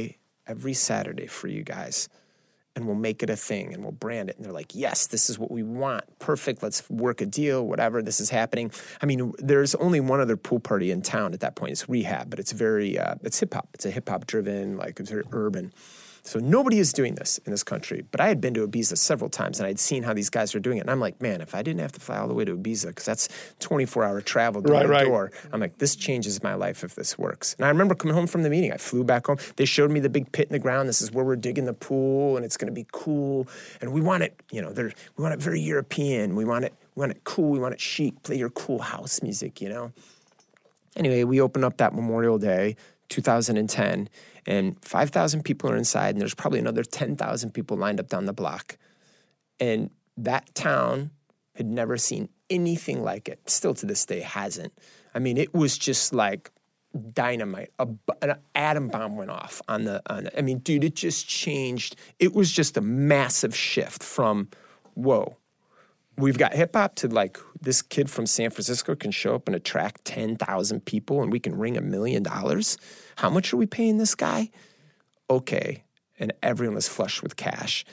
every Saturday for you guys. And we'll make it a thing and we'll brand it. And they're like, yes, this is what we want. Perfect. Let's work a deal, whatever. This is happening. I mean, there's only one other pool party in town at that point. It's Rehab, but it's very, it's hip hop. It's a hip hop driven, like it's very urban. So nobody is doing this in this country. But I had been to Ibiza several times and I'd seen how these guys were doing it. And I'm like, man, if I didn't have to fly all the way to Ibiza, because that's 24-hour travel door to door, I'm like, this changes my life if this works. And I remember coming home from the meeting. I flew back home. They showed me the big pit in the ground. This is where we're digging the pool and it's going to be cool. And we want it, we want it very European. We want it cool. We want it chic. Play your cool house music, Anyway, we opened up that Memorial Day, 2010, and 5,000 people are inside, and there's probably another 10,000 people lined up down the block. And that town had never seen anything like it. Still to this day hasn't. I mean, it was just like dynamite. An atom bomb went off dude, it just changed. It was just a massive shift from, whoa, we've got hip hop to like this kid from San Francisco can show up and attract 10,000 people and we can ring $1 million. How much are we paying this guy? Okay. And everyone was flush with cash.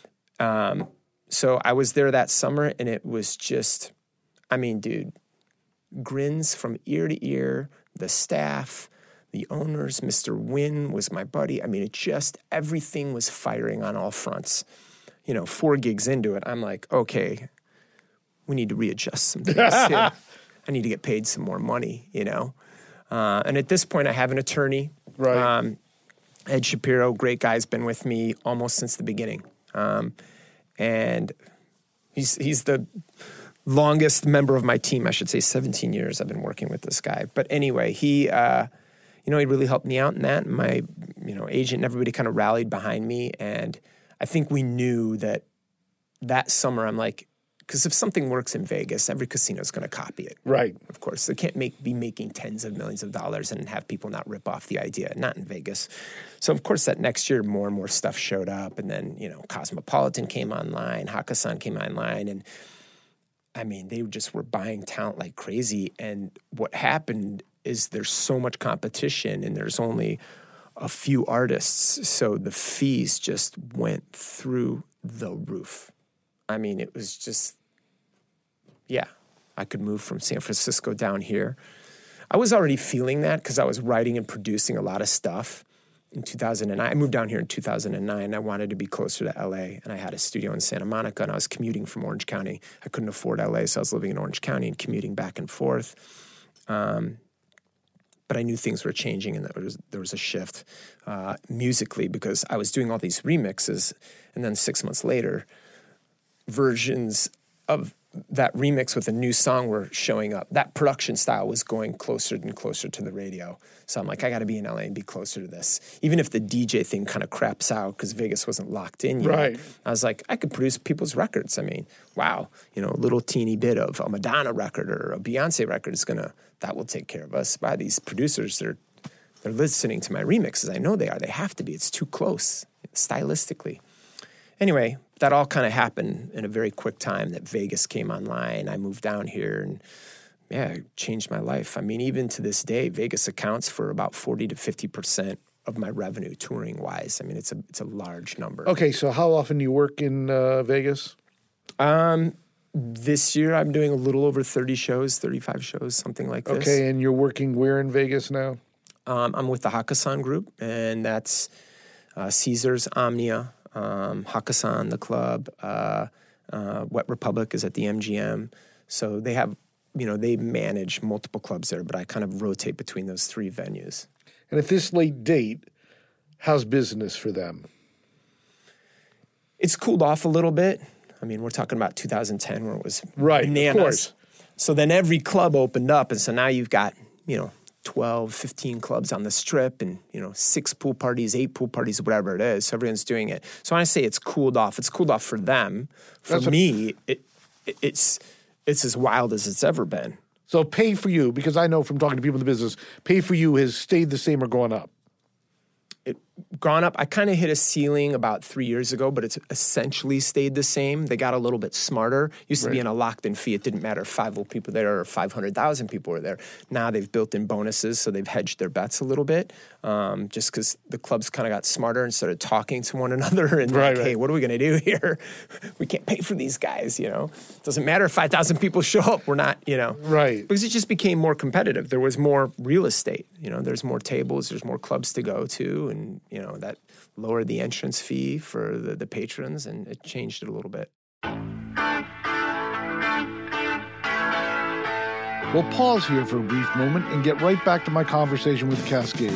So I was there that summer and it was just, dude, grins from ear to ear, the staff, the owners, Mr. Wynn was my buddy. Everything was firing on all fronts. 4 gigs into it, I'm like, okay, we need to readjust some things here. I need to get paid some more money, And at this point, I have an attorney. Right. Ed Shapiro, great guy, has been with me almost since the beginning. And he's the longest member of my team, I should say, 17 years I've been working with this guy. But anyway, he really helped me out in that. And my, agent and everybody kind of rallied behind me. And I think we knew that summer, I'm like, because if something works in Vegas, every casino is going to copy it. Right. Of course. They can't be making tens of millions of dollars and have people not rip off the idea. Not in Vegas. So, of course, that next year, more and more stuff showed up. And then, Cosmopolitan came online. Hakkasan came online. And, they just were buying talent like crazy. And what happened is there's so much competition and there's only a few artists. So the fees just went through the roof. It was just, I could move from San Francisco down here. I was already feeling that because I was writing and producing a lot of stuff in 2009. I moved down here in 2009. I wanted to be closer to LA, and I had a studio in Santa Monica, and I was commuting from Orange County. I couldn't afford LA, so I was living in Orange County and commuting back and forth. But I knew things were changing, and there was a shift musically because I was doing all these remixes, and then 6 months later, versions of that remix with a new song were showing up. That production style was going closer and closer to the radio. So I'm like, I got to be in LA and be closer to this. Even if the DJ thing kind of craps out because Vegas wasn't locked in yet. Right. I was like, I could produce people's records. Wow, a little teeny bit of a Madonna record or a Beyonce record that will take care of us. By these producers, they're listening to my remixes. I know they are. They have to be. It's too close stylistically. Anyway, that all kind of happened in a very quick time that Vegas came online. I moved down here and, it changed my life. Even to this day, Vegas accounts for about 40 to 50% of my revenue touring-wise. It's a large number. Okay, so how often do you work in Vegas? This year I'm doing a little over 30 shows, 35 shows, something like this. Okay, and you're working where in Vegas now? I'm with the Hakkasan Group, and that's Caesars, Omnia, Hakkasan, the club, Wet Republic is at the MGM. So they have, they manage multiple clubs there, but I kind of rotate between those 3 venues. And at this late date, how's business for them? It's cooled off a little bit. We're talking about 2010 where it was Of bananas. course. So then every club opened up, and so now you've got, 12, 15 clubs on the Strip and, 6 pool parties, 8 pool parties, whatever it is. So everyone's doing it. So when I say it's cooled off for them. For me, it's as wild as it's ever been. So pay for you, because I know from talking to people in the business, pay for you has stayed the same or gone up. gone up. I kind of hit a ceiling about 3 years ago, but it's essentially stayed the same. They got a little bit smarter. Used to be in a locked-in fee. It didn't matter if 5 people there or 500,000 people were there. Now they've built in bonuses, so they've hedged their bets a little bit, just because the clubs kind of got smarter and started talking to one another and hey, what are we going to do here? We can't pay for these guys, It doesn't matter if 5,000 people show up. We're not, Right. Because it just became more competitive. There was more real estate. There's more tables. There's more clubs to go to, and, that lowered the entrance fee for the patrons, and it changed it a little bit. We'll pause here for a brief moment and get right back to my conversation with Kaskade.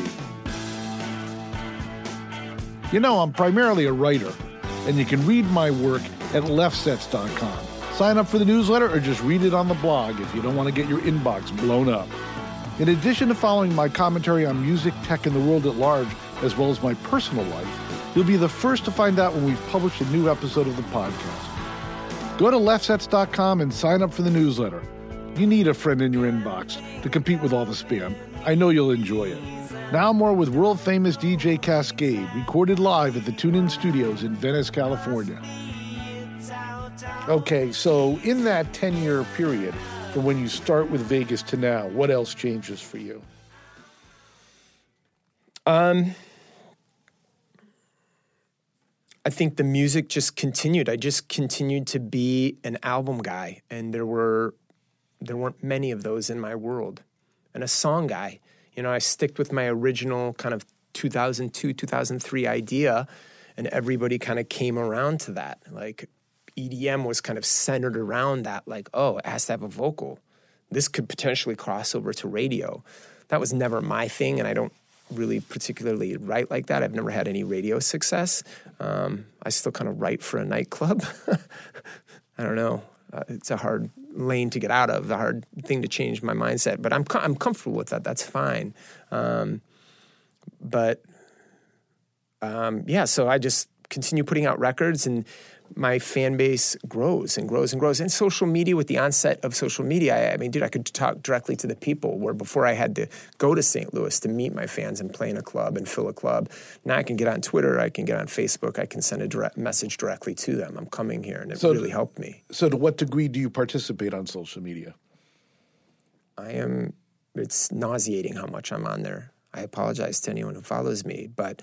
I'm primarily a writer, and you can read my work at leftsets.com. Sign up for the newsletter or just read it on the blog if you don't want to get your inbox blown up. In addition to following my commentary on music, tech, and the world at large, as well as my personal life, you'll be the first to find out when we've published a new episode of the podcast. Go to leftsets.com and sign up for the newsletter. You need a friend in your inbox to compete with all the spam. I know you'll enjoy it. Now more with world-famous DJ Kaskade, recorded live at the TuneIn Studios in Venice, California. Okay, so in that 10-year period, from when you start with Vegas to now, what else changes for you? I think the music just continued. I just continued to be an album guy, and there weren't many of those in my world. And a song guy. I sticked with my original kind of 2002, 2003 idea, and everybody kind of came around to that. Like, EDM was kind of centered around that, like, oh, it has to have a vocal. This could potentially cross over to radio. That was never my thing, and I don't really particularly write like that. I've never had any radio success. I still kind of write for a nightclub. I don't know. It's a hard lane to get out of, a hard thing to change my mindset. But I'm comfortable with that. That's fine. So I just continue putting out records, and my fan base grows and grows and grows. And social media, with the onset of social media, I could talk directly to the people, where before I had to go to St. Louis to meet my fans and play in a club and fill a club. Now I can get on Twitter, I can get on Facebook, I can send a direct message directly to them. I'm coming here, and it really helped me. So to what degree do you participate on social media? It's nauseating how much I'm on there. I apologize to anyone who follows me, but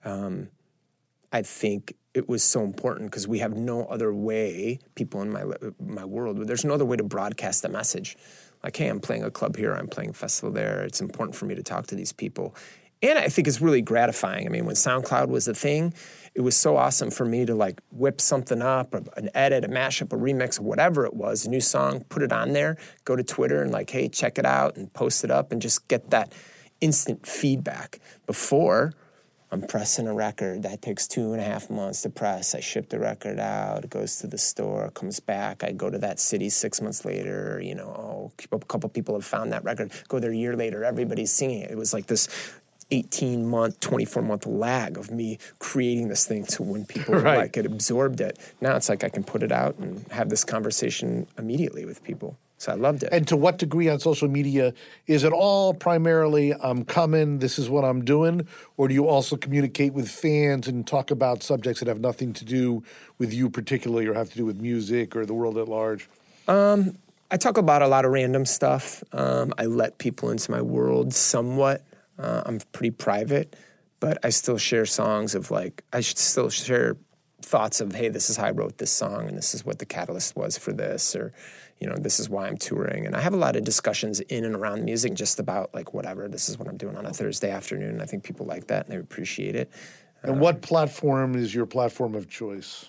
I think it was so important because we have no other way, people in my world, there's no other way to broadcast a message. Like, hey, I'm playing a club here, I'm playing a festival there. It's important for me to talk to these people. And I think it's really gratifying. When SoundCloud was the thing, it was so awesome for me to like whip something up, or an edit, a mashup, a remix, whatever it was, a new song, put it on there, go to Twitter and like, hey, check it out, and post it up and just get that instant feedback. Before, I'm pressing a record. That takes 2.5 months to press. I ship the record out. It goes to the store, comes back. I go to that city 6 months later. A couple people have found that record. Go there a year later. Everybody's singing it. It was like this 18-month, 24-month lag of me creating this thing to when people like had absorbed it. Now it's like I can put it out and have this conversation immediately with people. So I loved it. And to what degree on social media, is it all primarily, I'm coming, this is what I'm doing, or do you also communicate with fans and talk about subjects that have nothing to do with you particularly, or have to do with music or the world at large? I talk about a lot of random stuff. I let people into my world somewhat. I'm pretty private, but I still share songs of like, I should still share thoughts of, hey, this is how I wrote this song, and this is what the catalyst was for this, or, this is why I'm touring. And I have a lot of discussions in and around music, just about like, whatever, this is what I'm doing on a Thursday afternoon. I think people like that and they appreciate it. And what platform is your platform of choice?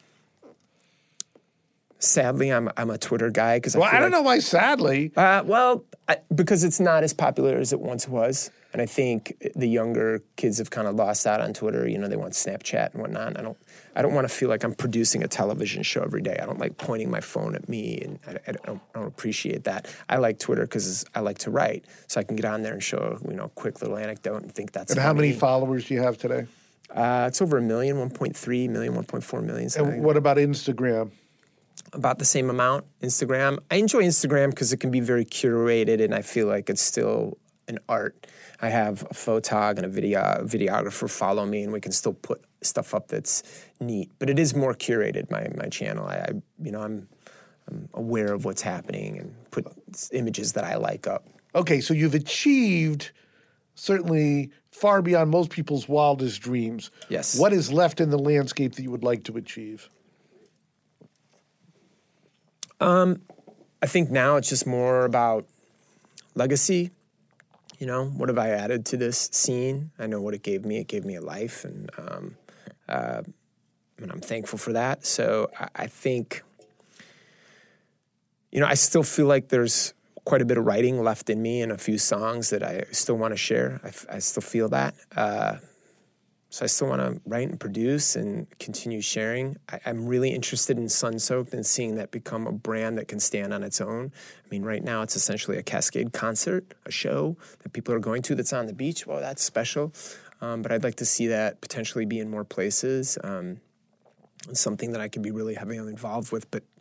Sadly, I'm a Twitter guy because I don't know why sadly. Because it's not as popular as it once was, and I think the younger kids have kind of lost out on Twitter. They want Snapchat and whatnot. I don't want to feel like I'm producing a television show every day. I don't like pointing my phone at me, and I don't appreciate that. I like Twitter because I like to write, so I can get on there and show a quick little anecdote and think that's. And how many followers do you have today? It's over 1 million, 1.3 million, 1.4 million. And what about Instagram? About the same amount. Instagram, I enjoy Instagram because it can be very curated, and I feel like it's still and art. I have a photog and a videographer follow me, and we can still put stuff up that's neat. But it is more curated, my channel. I'm aware of what's happening and put images that I like up. Okay, so you've achieved certainly far beyond most people's wildest dreams. Yes. What is left in the landscape that you would like to achieve? I think now it's just more about legacy. You know, what have I added to this scene? I know what it gave me. It gave me a life, and I'm thankful for that. So I think, you know, I still feel like there's quite a bit of writing left in me and a few songs that I still want to share. I still feel that. So I still want to write and produce and continue sharing. I'm really interested in Sunsoaked and seeing that become a brand that can stand on its own. I mean, right now it's essentially a Cascade concert, a show that people are going to that's on the beach. Well, that's special. But I'd like to see that potentially be in more places. It's something that I could be really heavily involved with. But,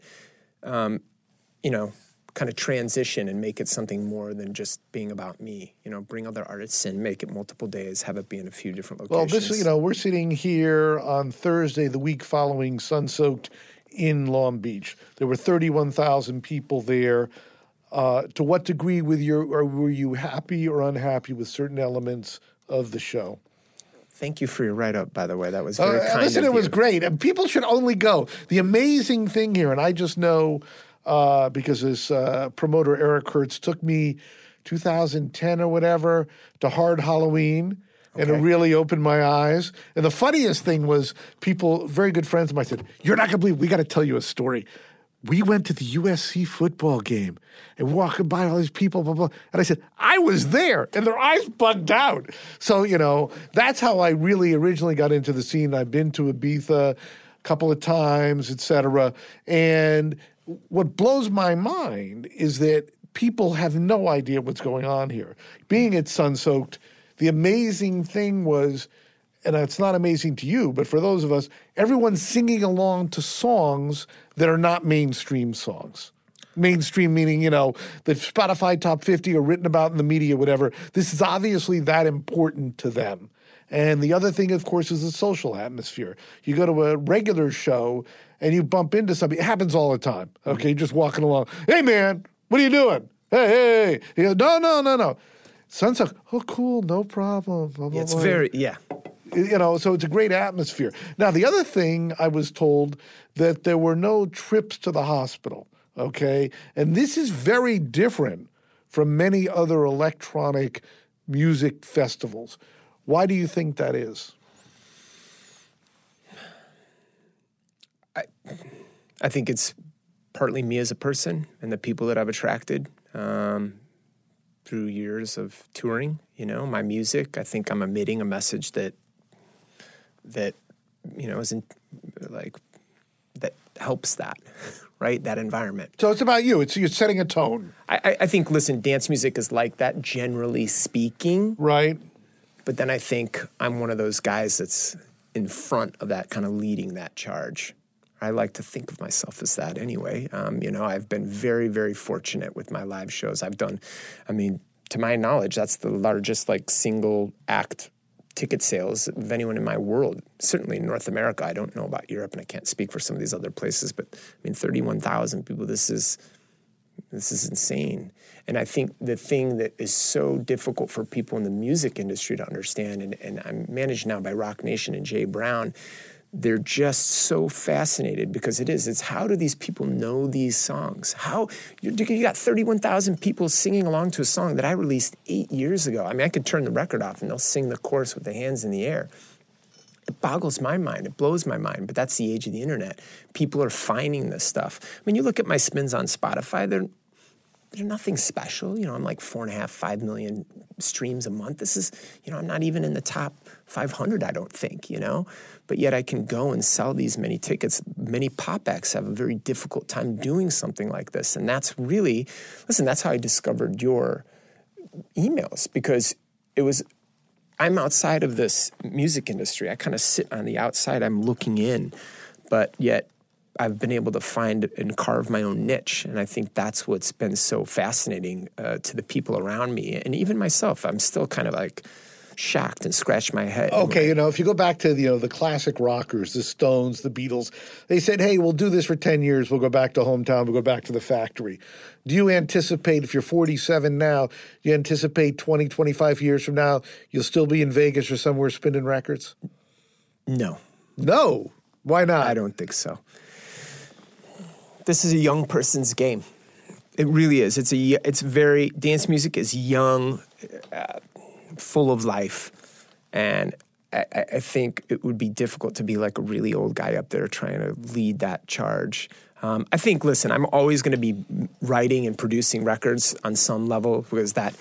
you know, kind of transition and make it something more than just being about me. You know, bring other artists in, make it multiple days, have it be in a few different locations. Well, we're sitting here on Thursday, the week following Sunsoaked in Long Beach. There were 31,000 people there. To what degree were you happy or unhappy with certain elements of the show? Thank you for your write-up, by the way. That was very kind listen, of you. It was great. And people should only go. The amazing thing here, and I just know because this promoter, Eric Hertz, took me 2010 or whatever to Hard Halloween, and it really opened my eyes. And the funniest thing was people, very good friends of mine, said, "You're not going to believe, we got to tell you a story. We went to the USC football game and walking by all these people, blah, blah." And I said, "I was there," and their eyes bugged out. So, you know, that's how I really originally got into the scene. I've been to Ibiza a couple of times, et cetera. And what blows my mind is that people have no idea what's going on here. Being at Sunsoaked, the amazing thing was, and it's not amazing to you, but for those of us, everyone's singing along to songs that are not mainstream songs. Mainstream meaning, you know, the Spotify top 50 are written about in the media, whatever. This is obviously that important to them. And the other thing, of course, is the social atmosphere. You go to a regular show and you bump into somebody. It happens all the time, okay? Just walking along. "Hey, man, what are you doing? Hey. He goes, no. Sunsoaked, oh, cool, no problem. Blah, blah, It's blah. very, yeah. You know, so it's a great atmosphere. Now, the other thing I was told that there were no trips to the hospital, okay? And this is very different from many other electronic music festivals. Why do you think that is? I think it's partly me as a person and the people that I've attracted through years of touring. You know, my music, I think I'm emitting a message that you know, isn't like, that helps that, right? That environment. So it's about you. You're setting a tone. I think, listen, dance music is like that, generally speaking. Right. But then I think I'm one of those guys that's in front of that, kind of leading that charge. I like to think of myself as that anyway. You know, I've been very, very fortunate with my live shows. I've done, I mean, to my knowledge, that's the largest like single act ticket sales of anyone in my world. Certainly in North America. I don't know about Europe, and I can't speak for some of these other places, but I mean, 31,000 people, this is insane. And I think the thing that is so difficult for people in the music industry to understand, and I'm managed now by Rock Nation and Jay Brown, they're just so fascinated because it's how do these people know these songs? How you got 31,000 people singing along to a song that I released 8 years ago. I mean, I could turn the record off and they'll sing the chorus with their hands in the air. It boggles my mind. It blows my mind. But that's the age of the internet. People are finding this stuff. I mean, you look at my spins on Spotify, they're nothing special. You know, I'm like 4.5, 5 million streams a month. This is, you know, I'm not even in the top 500, I don't think, you know. But yet I can go and sell these many tickets. Many pop acts have a very difficult time doing something like this. And that's really, listen, that's how I discovered your emails, because I'm outside of this music industry. I kind of sit on the outside. I'm looking in. But yet I've been able to find and carve my own niche. And I think that's what's been so fascinating to the people around me. And even myself, I'm still kind of like shocked and scratch my head. Okay, if you go back to the classic rockers, the Stones, the Beatles, they said, hey, we'll do this for 10 years. We'll go back to hometown. We'll go back to the factory. Do you anticipate, if you're 47 now, you anticipate 20, 25 years from now, you'll still be in Vegas or somewhere spinning records? No. No? Why not? I don't think so. This is a young person's game. It really is. Dance music is young, full of life, and I think it would be difficult to be like a really old guy up there trying to lead that charge. I think, listen, I'm always going to be writing and producing records on some level because that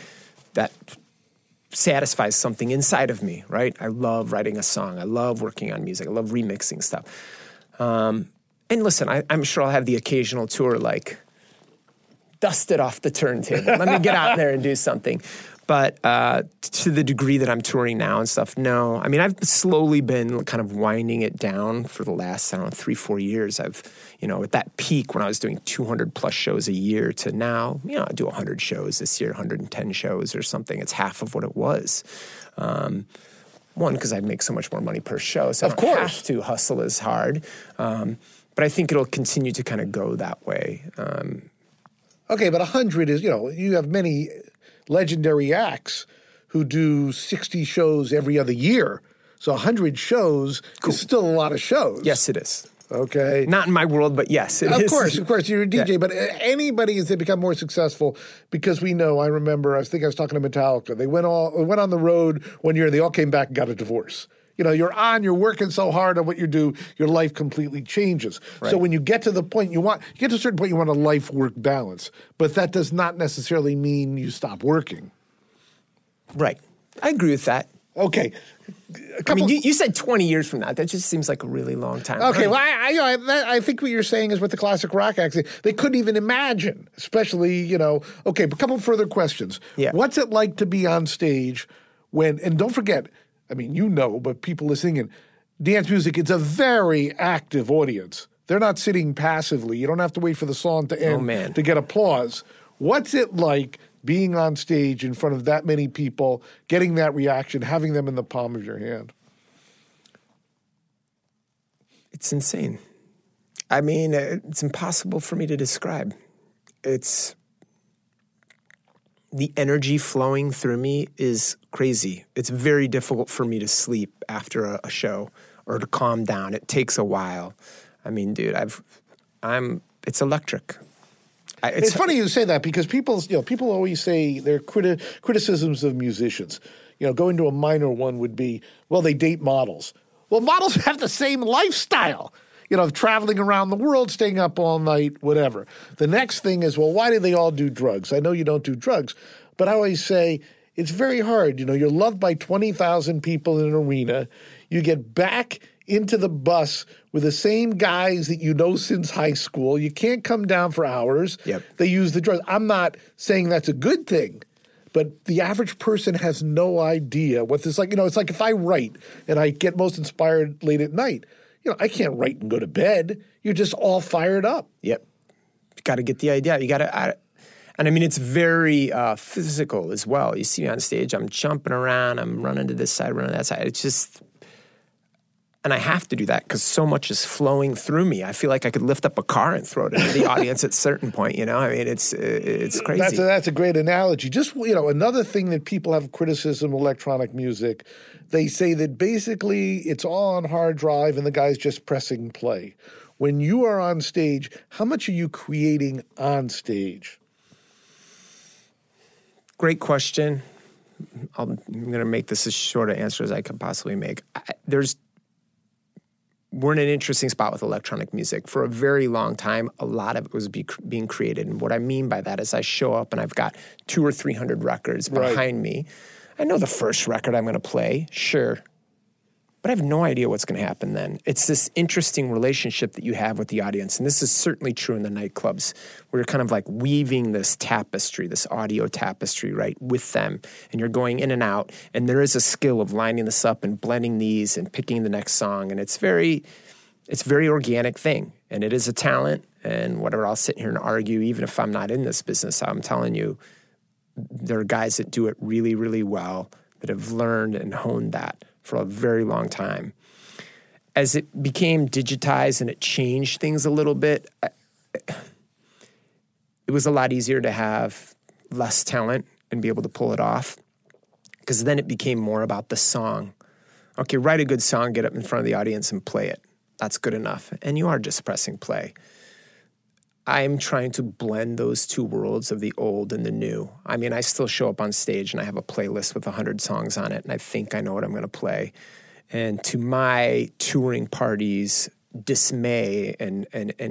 satisfies something inside of me, right? I love writing a song. I love working on music. I love remixing stuff. And listen, I'm sure I'll have the occasional tour like dust it off the turntable. Let me get out there and do something. But to the degree that I'm touring now and stuff, no. I mean, I've slowly been kind of winding it down for the last, 3-4 years. I've, at that peak when I was doing 200 plus shows a year to now, I do 100 shows this year, 110 shows or something. It's half of what it was. One, because I make so much more money per show, so I don't have to hustle as hard. But I think it'll continue to kind of go that way. Okay, but 100 is, you have many legendary acts who do 60 shows every other year. So 100 shows is still a lot of shows. Yes, it is. Okay. Not in my world, but yes, it is. Of course, you're a DJ. Yeah. But anybody as they become more successful, because we know, I think I was talking to Metallica. They went on the road one year, and they all came back and got a divorce. You're working so hard on what you do, your life completely changes. Right. So when you get to the point you get to a certain point, you want a life-work balance. But that does not necessarily mean you stop working. Right. I agree with that. Okay. You said 20 years from now. That just seems like a really long time. Okay, well, I think what you're saying is with the classic rock acts, they couldn't even imagine, especially, Okay, but a couple further questions. Yeah. What's it like to be on stage and don't forget, but people listening in, dance music, it's a very active audience. They're not sitting passively. You don't have to wait for the song to end to get applause. What's it like being on stage in front of that many people, getting that reaction, having them in the palm of your hand? It's insane. It's impossible for me to describe. It's the energy flowing through me is crazy. It's very difficult for me to sleep after a show or to calm down. It takes a while. Dude, it's electric. It's funny you say that because people always say their criticisms of musicians. Going to a minor one would be, well, they date models. Well, models have the same lifestyle. Of traveling around the world, staying up all night, whatever. The next thing is, well, why do they all do drugs? I know you don't do drugs, but I always say it's very hard. You're loved by 20,000 people in an arena. You get back into the bus with the same guys that you know since high school. You can't come down for hours. Yep. They use the drugs. I'm not saying that's a good thing, but the average person has no idea what this is like. It's like if I write and I get most inspired late at night, I can't write and go to bed. You're just all fired up. Yep. You got to get the idea. You got to, it's very physical as well. You see me on stage, I'm jumping around, I'm running to this side, running to that side. It's just, and I have to do that because so much is flowing through me. I feel like I could lift up a car and throw it into the audience at a certain point, It's crazy. That's a great analogy. Just, another thing that people have criticism of electronic music, they say that basically it's all on hard drive and the guy's just pressing play. When you are on stage, how much are you creating on stage? Great question. I'm going to make this as short an answer as I could possibly make. We're in an interesting spot with electronic music. For a very long time, a lot of it was being created. And what I mean by that is I show up and I've got 200 or 300 records behind me. I know the first record I'm going to play, sure. But I have no idea what's going to happen then. It's this interesting relationship that you have with the audience. And this is certainly true in the nightclubs, where you're kind of like weaving this tapestry, this audio tapestry, right, with them. And you're going in and out. And there is a skill of lining this up and blending these and picking the next song. And it's very it's a very organic thing, and it is a talent. And whatever, I'll sit here and argue, even if I'm not in this business, I'm telling you, there are guys that do it really, really well, that have learned and honed that for a very long time. As it became digitized and it changed things a little bit, it was a lot easier to have less talent and be able to pull it off, because then it became more about the song. Okay, write a good song, get up in front of the audience and play it. That's good enough. And you are just pressing play. I'm trying to blend those two worlds of the old and the new. I mean, I still show up on stage and I have a playlist with 100 songs on it, and I think I know what I'm going to play. And to my touring parties' dismay, and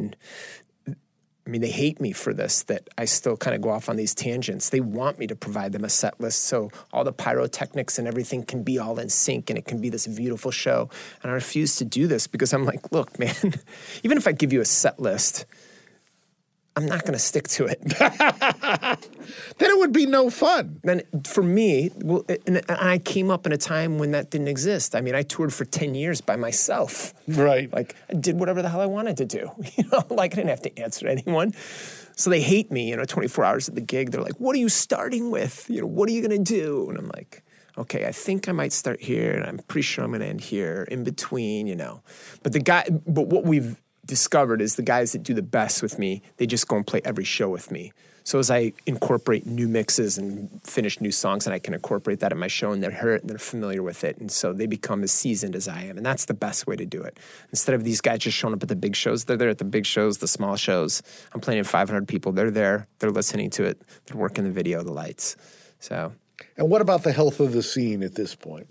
I mean, they hate me for this, that I still kind of go off on these tangents. They want me to provide them a set list so all the pyrotechnics and everything can be all in sync and it can be this beautiful show. And I refuse to do this because I'm like, look, man, even if I give you a set list, I'm not going to stick to it. Then it would be no fun. Then for me, well, and I came up in a time when that didn't exist. I mean, I toured for 10 years by myself. Right. Like, I did whatever the hell I wanted to do. Like, I didn't have to answer to anyone. So they hate me, 24 hours at the gig. They're like, what are you starting with? What are you going to do? And I'm like, okay, I think I might start here, and I'm pretty sure I'm going to end here, in between, But what we've discovered is the guys that do the best with me, they just go and play every show with me. So as I incorporate new mixes and finish new songs, and I can incorporate that in my show, and they're heard and they're familiar with it, and so they become as seasoned as I am, and that's the best way to do it. Instead of these guys just showing up at the big shows, they're there at the big shows, the small shows. I'm playing 500 people. They're there. They're listening to it. They're working the video, the lights. So. And what about the health of the scene at this point?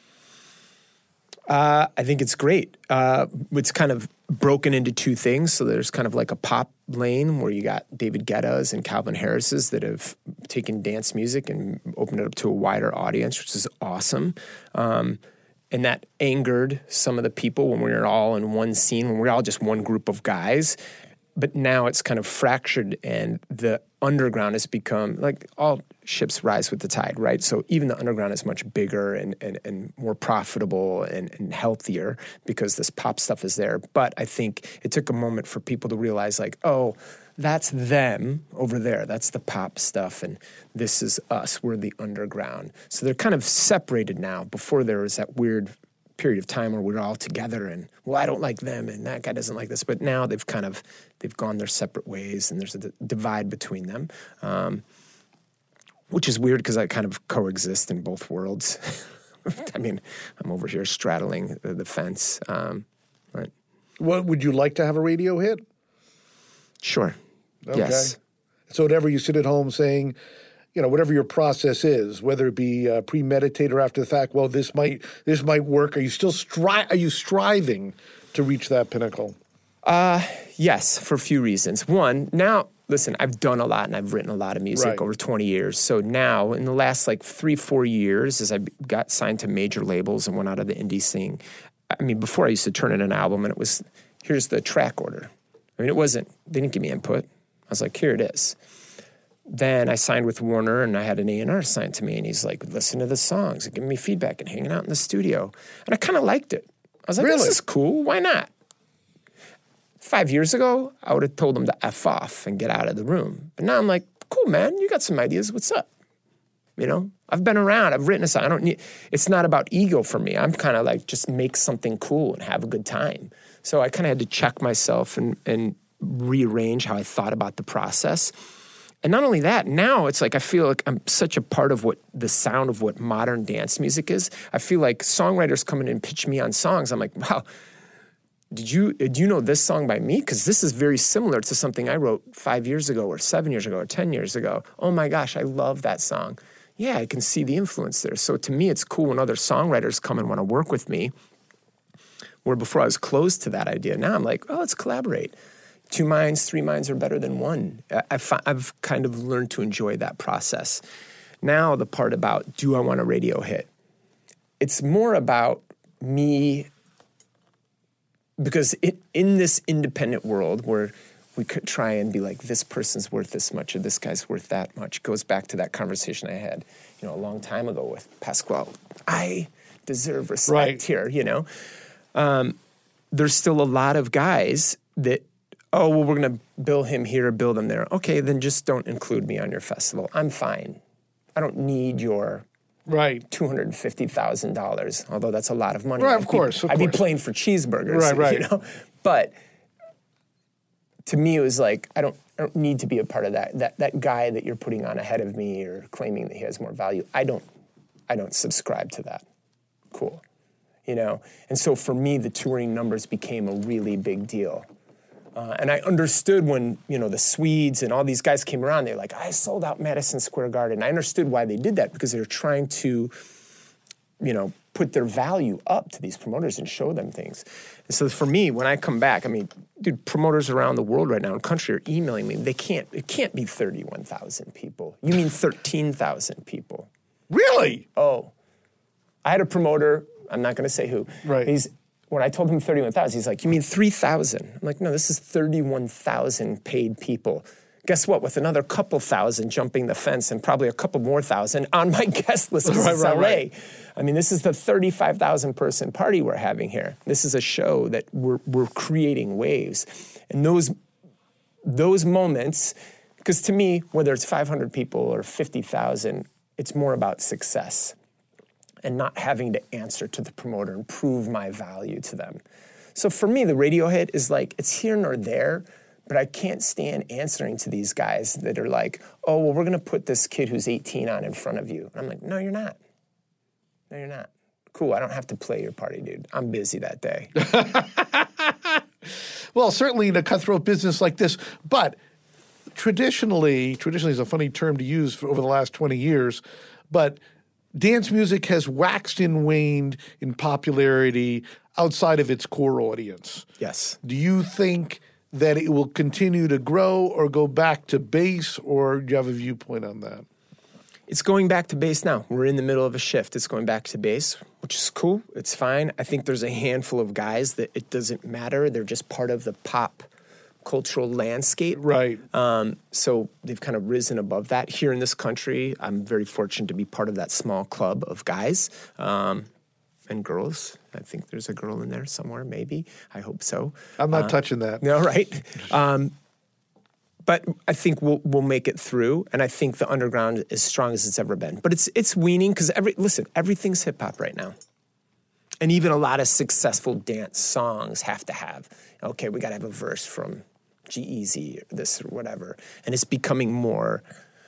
I think it's great. It's kind of broken into two things. So there's kind of like a pop lane where you got David Guetta's and Calvin Harris's that have taken dance music and opened it up to a wider audience, which is awesome. And that angered some of the people when we were all in one scene, when we were all just one group of guys. But now it's kind of fractured, and the underground has become, like, all ships rise with the tide, right? So even the underground is much bigger and more profitable and healthier because this pop stuff is there. But I think it took a moment for people to realize, like, oh, that's them over there. That's the pop stuff, and this is us. We're the underground. So they're kind of separated now. Before there was that weird period of time where we were all together and, well, I don't like them and that guy doesn't like this. But now they've gone their separate ways, and there's a divide between them, which is weird because I kind of coexist in both worlds. I mean, I'm over here straddling the fence. But What, would you like to have a radio hit? Sure. Okay. Yes. So whenever you sit at home saying, whatever your process is, whether it be premeditated or after the fact, well, this might work. Are you still striving to reach that pinnacle? Yes, for a few reasons. One, now, listen, I've done a lot and I've written a lot of music over 20 years. So now, in the last 3-4 years, as I got signed to major labels and went out of the indie scene, I mean, before I used to turn in an album and it was, here's the track order. I mean, they didn't give me input. I was like, here it is. Then I signed with Warner, and I had an A&R signed to me, and he's like, listen to the songs and giving me feedback and hanging out in the studio. And I kind of liked it. I was like, This is cool. Why not? 5 years ago, I would have told him to F off and get out of the room. But now I'm like, cool, man. You got some ideas. What's up? I've been around. I've written a song. It's not about ego for me. I'm kind of like, just make something cool and have a good time. So I kind of had to check myself and rearrange how I thought about the process. And not only that, now it's like I feel like I'm such a part of what the sound of what modern dance music is. I feel like songwriters come in and pitch me on songs. I'm like, wow, do you know this song by me? Because this is very similar to something I wrote 5 years ago or 7 years ago or 10 years ago. Oh my gosh, I love that song. Yeah, I can see the influence there. So to me, it's cool when other songwriters come and want to work with me, where before I was closed to that idea. Now I'm like, oh, let's collaborate. 2 minds, 3 minds are better than one. I've kind of learned to enjoy that process. Now the part about, do I want a radio hit? It's more about me, because in this independent world where we could try and be like, this person's worth this much or this guy's worth that much, goes back to that conversation I had, a long time ago with Pasquale. I deserve respect here, there's still a lot of guys that, oh, well, we're going to bill him here, bill them there. Okay, then just don't include me on your festival. I'm fine. I don't need your $250,000, although that's a lot of money. Right, of course. I'd be playing for cheeseburgers, right. You know? But to me, it was like, I don't need to be a part of that guy that you're putting on ahead of me or claiming that he has more value. I don't subscribe to that. Cool. You know? And so for me, the touring numbers became a really big deal. And I understood when, the Swedes and all these guys came around, they're like, I sold out Madison Square Garden. I understood why they did that, because they were trying to, put their value up to these promoters and show them things. And so for me, when I come back, dude, promoters around the world right now in country are emailing me. It can't be 31,000 people. You mean 13,000 people. Really? Oh. I had a promoter, I'm not going to say who. Right. When I told him 31,000, he's like, you mean 3,000? I'm like, no, this is 31,000 paid people. Guess what? With another couple thousand jumping the fence and probably a couple more thousand on my guest list, because it's LA. Right. This is the 35,000 person party we're having here. This is a show that we're creating waves. And those moments, because to me, whether it's 500 people or 50,000, it's more about success and not having to answer to the promoter and prove my value to them. So for me, the radio hit is like, it's here nor there, but I can't stand answering to these guys that are like, oh, well, we're going to put this kid who's 18 on in front of you. And I'm like, no, you're not. No, you're not. Cool, I don't have to play your party, dude. I'm busy that day. Well, certainly in a cutthroat business like this, but traditionally is a funny term to use for over the last 20 years, but dance music has waxed and waned in popularity outside of its core audience. Yes. Do you think that it will continue to grow or go back to base, or do you have a viewpoint on that? It's going back to base now. We're in the middle of a shift. It's going back to base, which is cool. It's fine. I think there's a handful of guys that it doesn't matter. They're just part of the pop cultural landscape. Right. So they've kind of risen above that. Here in this country, I'm very fortunate to be part of that small club of guys and girls. I think there's a girl in there somewhere, maybe. I hope so. I'm not touching that. No, right. But I think we'll make it through, and I think the underground is as strong as it's ever been. But it's weaning, because everything's hip-hop right now. And even a lot of successful dance songs have to have, okay, we got to have a verse from G-Eazy or this or whatever. And it's becoming more,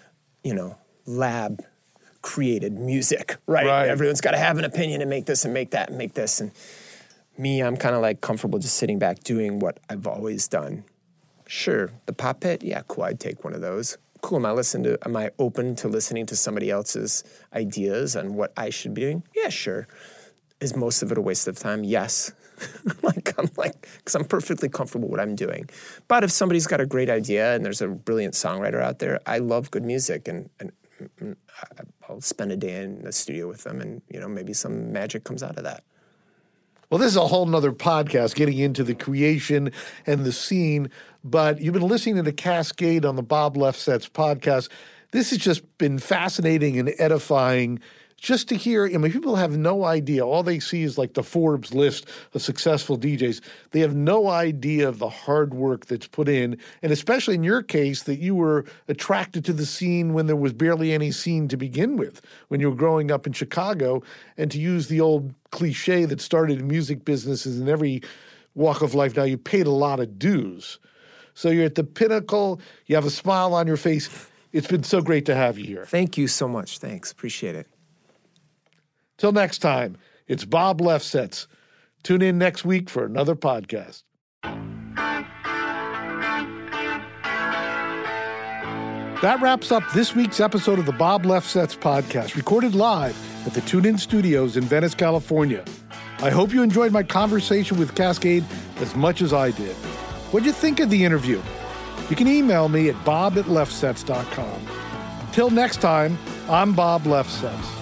lab-created music, right? Everyone's got to have an opinion and make this and make that and make this. And me, I'm kind of like comfortable just sitting back doing what I've always done. Sure, the pop hit, yeah, cool, I'd take one of those. Cool, am I open to listening to somebody else's ideas on what I should be doing? Yeah, sure. Is most of it a waste of time? Yes. Because I'm perfectly comfortable with what I'm doing. But if somebody's got a great idea and there's a brilliant songwriter out there, I love good music, and I'll spend a day in the studio with them, and maybe some magic comes out of that. Well, this is a whole nother podcast, getting into the creation and the scene, but you've been listening to Cascade on the Bob Lefsetz podcast. This has just been fascinating and edifying just to hear. People have no idea. All they see is like the Forbes list of successful DJs. They have no idea of the hard work that's put in, and especially in your case, that you were attracted to the scene when there was barely any scene to begin with, when you were growing up in Chicago, and to use the old cliche that started in music businesses in every walk of life, now you paid a lot of dues. So you're at the pinnacle. You have a smile on your face. It's been so great to have you here. Thank you so much. Thanks. Appreciate it. Till next time, it's Bob Lefsetz. Tune in next week for another podcast. That wraps up this week's episode of the Bob Lefsetz podcast, recorded live at the TuneIn Studios in Venice, California. I hope you enjoyed my conversation with Cascade as much as I did. What'd you think of the interview? You can email me at bob@lefsetz.com. Till next time, I'm Bob Lefsetz.